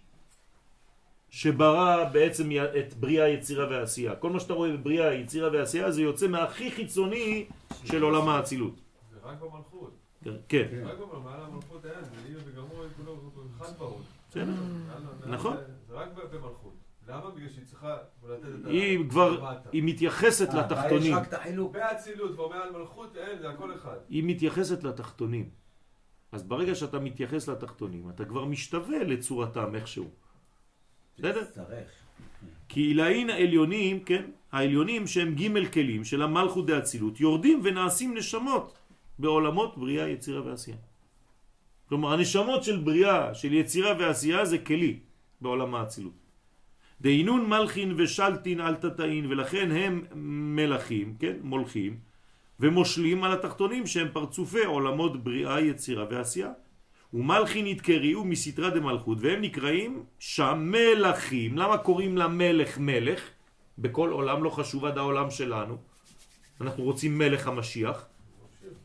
Speaker 1: שברא בעצם את בריאה, יצירה ועשייה. כל מה שאתה רואה בבריאה, יצירה ועשייה, זה יוצא מהכי חיצוני של עולם האצילות.
Speaker 10: זה רק במלכות.
Speaker 1: כן.
Speaker 10: רק במלכות, מעל המלכות אין, זה אילו וגמור, כולו אחד ברור.
Speaker 1: בסדר. נכון.
Speaker 10: זה רק במלכות. למה? בגלל שהיא צריכה לתת את
Speaker 1: היא כבר, היא מתייחסת לתחתונים.
Speaker 2: יש רק את החילוק.
Speaker 10: באצילות ומעל מלכות אין, זה הכל אחד.
Speaker 1: היא מתייחסת לתחתונים. אז ברגע שאתה מתייחס לתחתונים, אתה כבר משתווה לצורתם איכשהו. בסדר? כי עילאין העליונים, כן, העליונים שהם ג' כלים של המלכות דאצילות, יורדים ונעשים נשמות בעולמות בריאה, יצירה ועשייה. כלומר, הנשמות של בריאה, של יצירה ועשייה, זה כלי בעולם האצילות. דהינון מלכין ושלטין על תתאין, ולכן הם מלכים, כן, מולכים, ומושלים על התחתונים שהם פרצופי עולמות בריאה, יצירה ועשייה. ומלכין יתקריאו מסתרא דמלכות, והם נקראים שם מלכים. למה קוראים למלך מלך? בכל עולם, לא חשוב עד העולם שלנו. אנחנו רוצים מלך המשיח.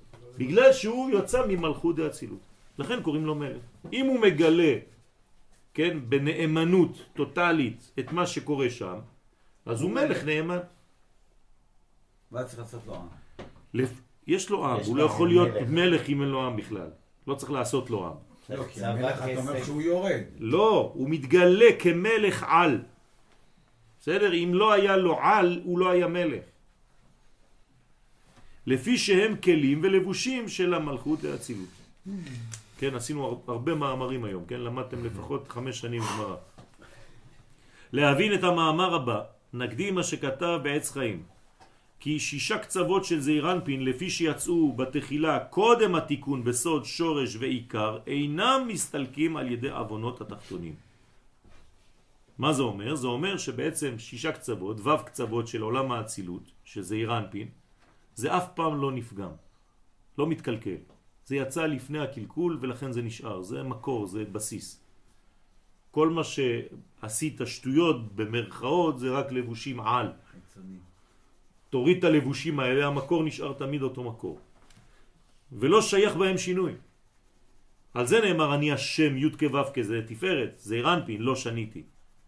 Speaker 1: בגלל שהוא יוצא ממלכות דאצילות. לכן קוראים לו מלך. אם הוא מגלה, כן, בנאמנות טוטלית את מה שקורה שם, אז הוא מלך נאמן.
Speaker 2: מה צריך לעשות לו עם?
Speaker 1: לפ... יש לו עם, הוא לא יכול להיות מלך. מלך אם אין לו עם בכלל. לא צריך לעשות לו עם.
Speaker 2: לא, כי המלך אתה אומר שהוא יורד.
Speaker 1: לא, הוא מתגלה כמלך על. בסדר? אם לא היה לו על, הוא לא היה מלך. לפי שהם כלים ולבושים של המלכות והאצילות. כן, עשינו הרבה מאמרים היום, כן? למדתם לפחות חמש שנים גמרא. להבין את המאמר הבא, נקדים מה שכתב בעץ חיים. כי שישה קצוות של זעיר אנפין, לפי שיצאו בתחילה קודם התיקון בסוד שורש ועיקר, אינם מסתלקים על ידי אבונות התחתונים. מה זה אומר? זה אומר שבעצם שישה קצוות, וו קצוות של עולם האצילות, של זעיר אנפין, זה אף פעם לא נפגם, לא מתקלקל. זה יצא לפני הקלקול ולכן זה נשאר, זה מקור, זה בסיס. כל מה שעשית שטויות במרכאות זה רק לבושים על. תוריד את הלבושים האלה, המקור נשאר תמיד אותו מקור. ולא שייך בהם שינוי. על זה נאמר אני השם י' כו' כזה תפארת, זעיר אנפין, לא שניתי.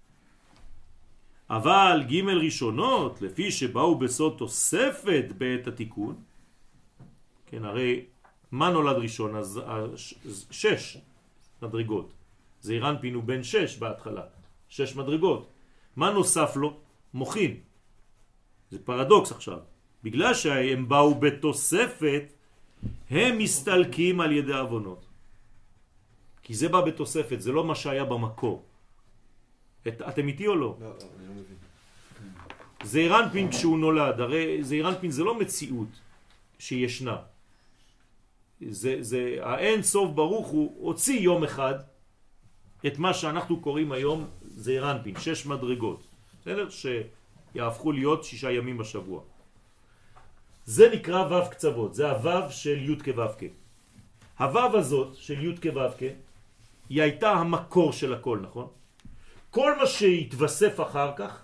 Speaker 1: אבל ג' ראשונות, לפי שבאו בסוד תוספת בעת התיקון, כן, הרי מה נולד ראשון? אז שש מדרגות. זעיר אנפין הוא בן שש בהתחלה, שש מדרגות. מה נוסף לו? מוחין. זה פרדוקס עכשיו. בגלל שהם באו בתוספת, הם מסתלקים על ידי אבונות. כי זה בא בתוספת, זה לא מה שהיה במקור. את, אתם איתי או לא?
Speaker 5: לא, לא, אני לא מבין.
Speaker 1: זעיר אנפין כשהוא נולד, הרי זעיר אנפין זה לא מציאות שישנה. זה, זה, האין סוף ברוך הוא הוציא יום אחד את מה שאנחנו קוראים היום זעיר אנפין, שש מדרגות. בסדר? שיהפכו להיות שישה ימים בשבוע. זה נקרא וו קצוות, זה הוו של י' כו' כ'. הוו הזאת של י' כו' כ' היא הייתה המקור של הכל, נכון? כל מה שהתווסף אחר כך,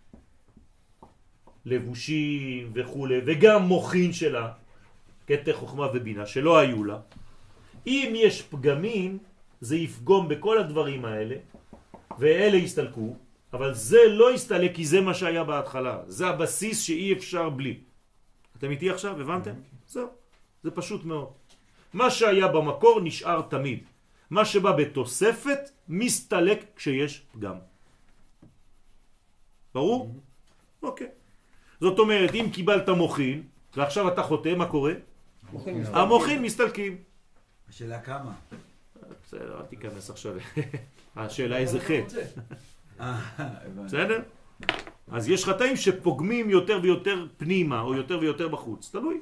Speaker 1: לבושים וכו', וגם מוחין שלה, כתר חוכמה ובינה, שלא היו לה, אם יש פגמים, זה יפגום בכל הדברים האלה, ואלה יסתלקו, אבל זה לא יסתלק כי זה מה שהיה בהתחלה. זה הבסיס שאי אפשר בלי. אתם איתי עכשיו? הבנתם? זהו. זה פשוט מאוד. מה שהיה במקור נשאר תמיד. מה שבא בתוספת מסתלק כשיש פגם. ברור? אוקיי. זאת אומרת, אם קיבלת מוחין, ועכשיו אתה חוטא, מה קורה? המוחין מסתלקים.
Speaker 2: השאלה כמה?
Speaker 1: בסדר, אל תיכנס עכשיו. השאלה איזה חטא. בסדר? אז יש חטאים שפוגמים יותר ויותר פנימה, או יותר ויותר בחוץ. תלוי.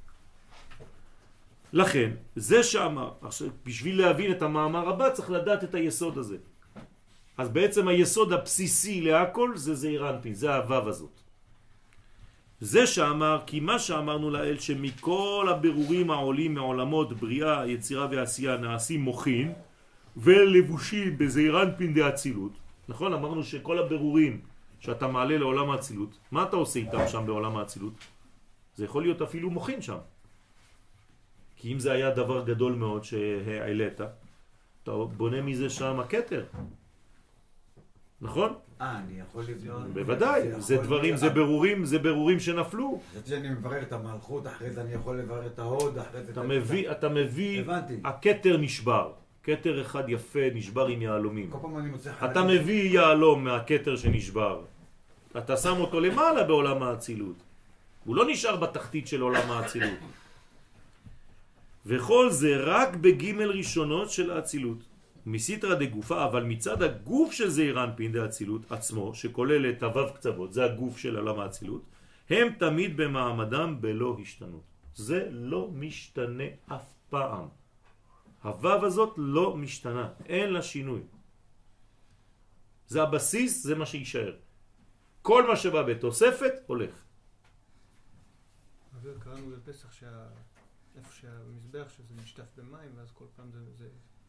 Speaker 1: לכן, זה שאמר, עכשיו, בשביל להבין את המאמר הבא, צריך לדעת את היסוד הזה. אז בעצם היסוד הבסיסי להכל זה זעיר אנפין, זה הוו הזאת. זה שאמר, כי מה שאמרנו לאל שמכל הבירורים העולים מעולמות בריאה, יצירה ועשייה נעשים מוחין ולבושים בזעיר אנפין דאצילות. נכון? אמרנו שכל הבירורים שאתה מעלה לעולם האצילות, מה אתה עושה איתם שם בעולם האצילות? זה יכול להיות אפילו מוחין שם. כי אם זה היה דבר גדול מאוד שהעלית, אתה בונה מזה שם הכתר. נכון?
Speaker 2: אה, אני יכול לבנות...
Speaker 1: בוודאי, זה דברים, זה ברורים, זה ברורים שנפלו.
Speaker 2: זאת שאני מברר את המלכות, אחרי זה אני יכול לברר את ההוד, אחרי זה...
Speaker 1: אתה מביא, אתה מביא, הכתר נשבר. כתר אחד יפה נשבר עם יעלומים.
Speaker 2: כל פעם אני מוצא חלקים.
Speaker 1: אתה מביא יעלום מהכתר שנשבר. אתה שם אותו למעלה בעולם האצילות. הוא לא נשאר בתחתית של עולם האצילות. וכל זה רק בגימל ראשונות של האצילות. מסיתרא דגופה, אבל מצד הגוף של זעיר אנפין דאצילות עצמו, שכולל את הוו קצוות, זה הגוף של עולם האצילות, הם תמיד במעמדם בלא השתנות. זה לא משתנה אף פעם. הוו הזאת לא משתנה, אין לה שינוי. זה הבסיס, זה מה שישאר. כל מה שבא בתוספת הולך.
Speaker 6: אבל קראנו בפסח שה... איפה שהמזבח שזה נשטף במים, ואז כל פעם זה... זה...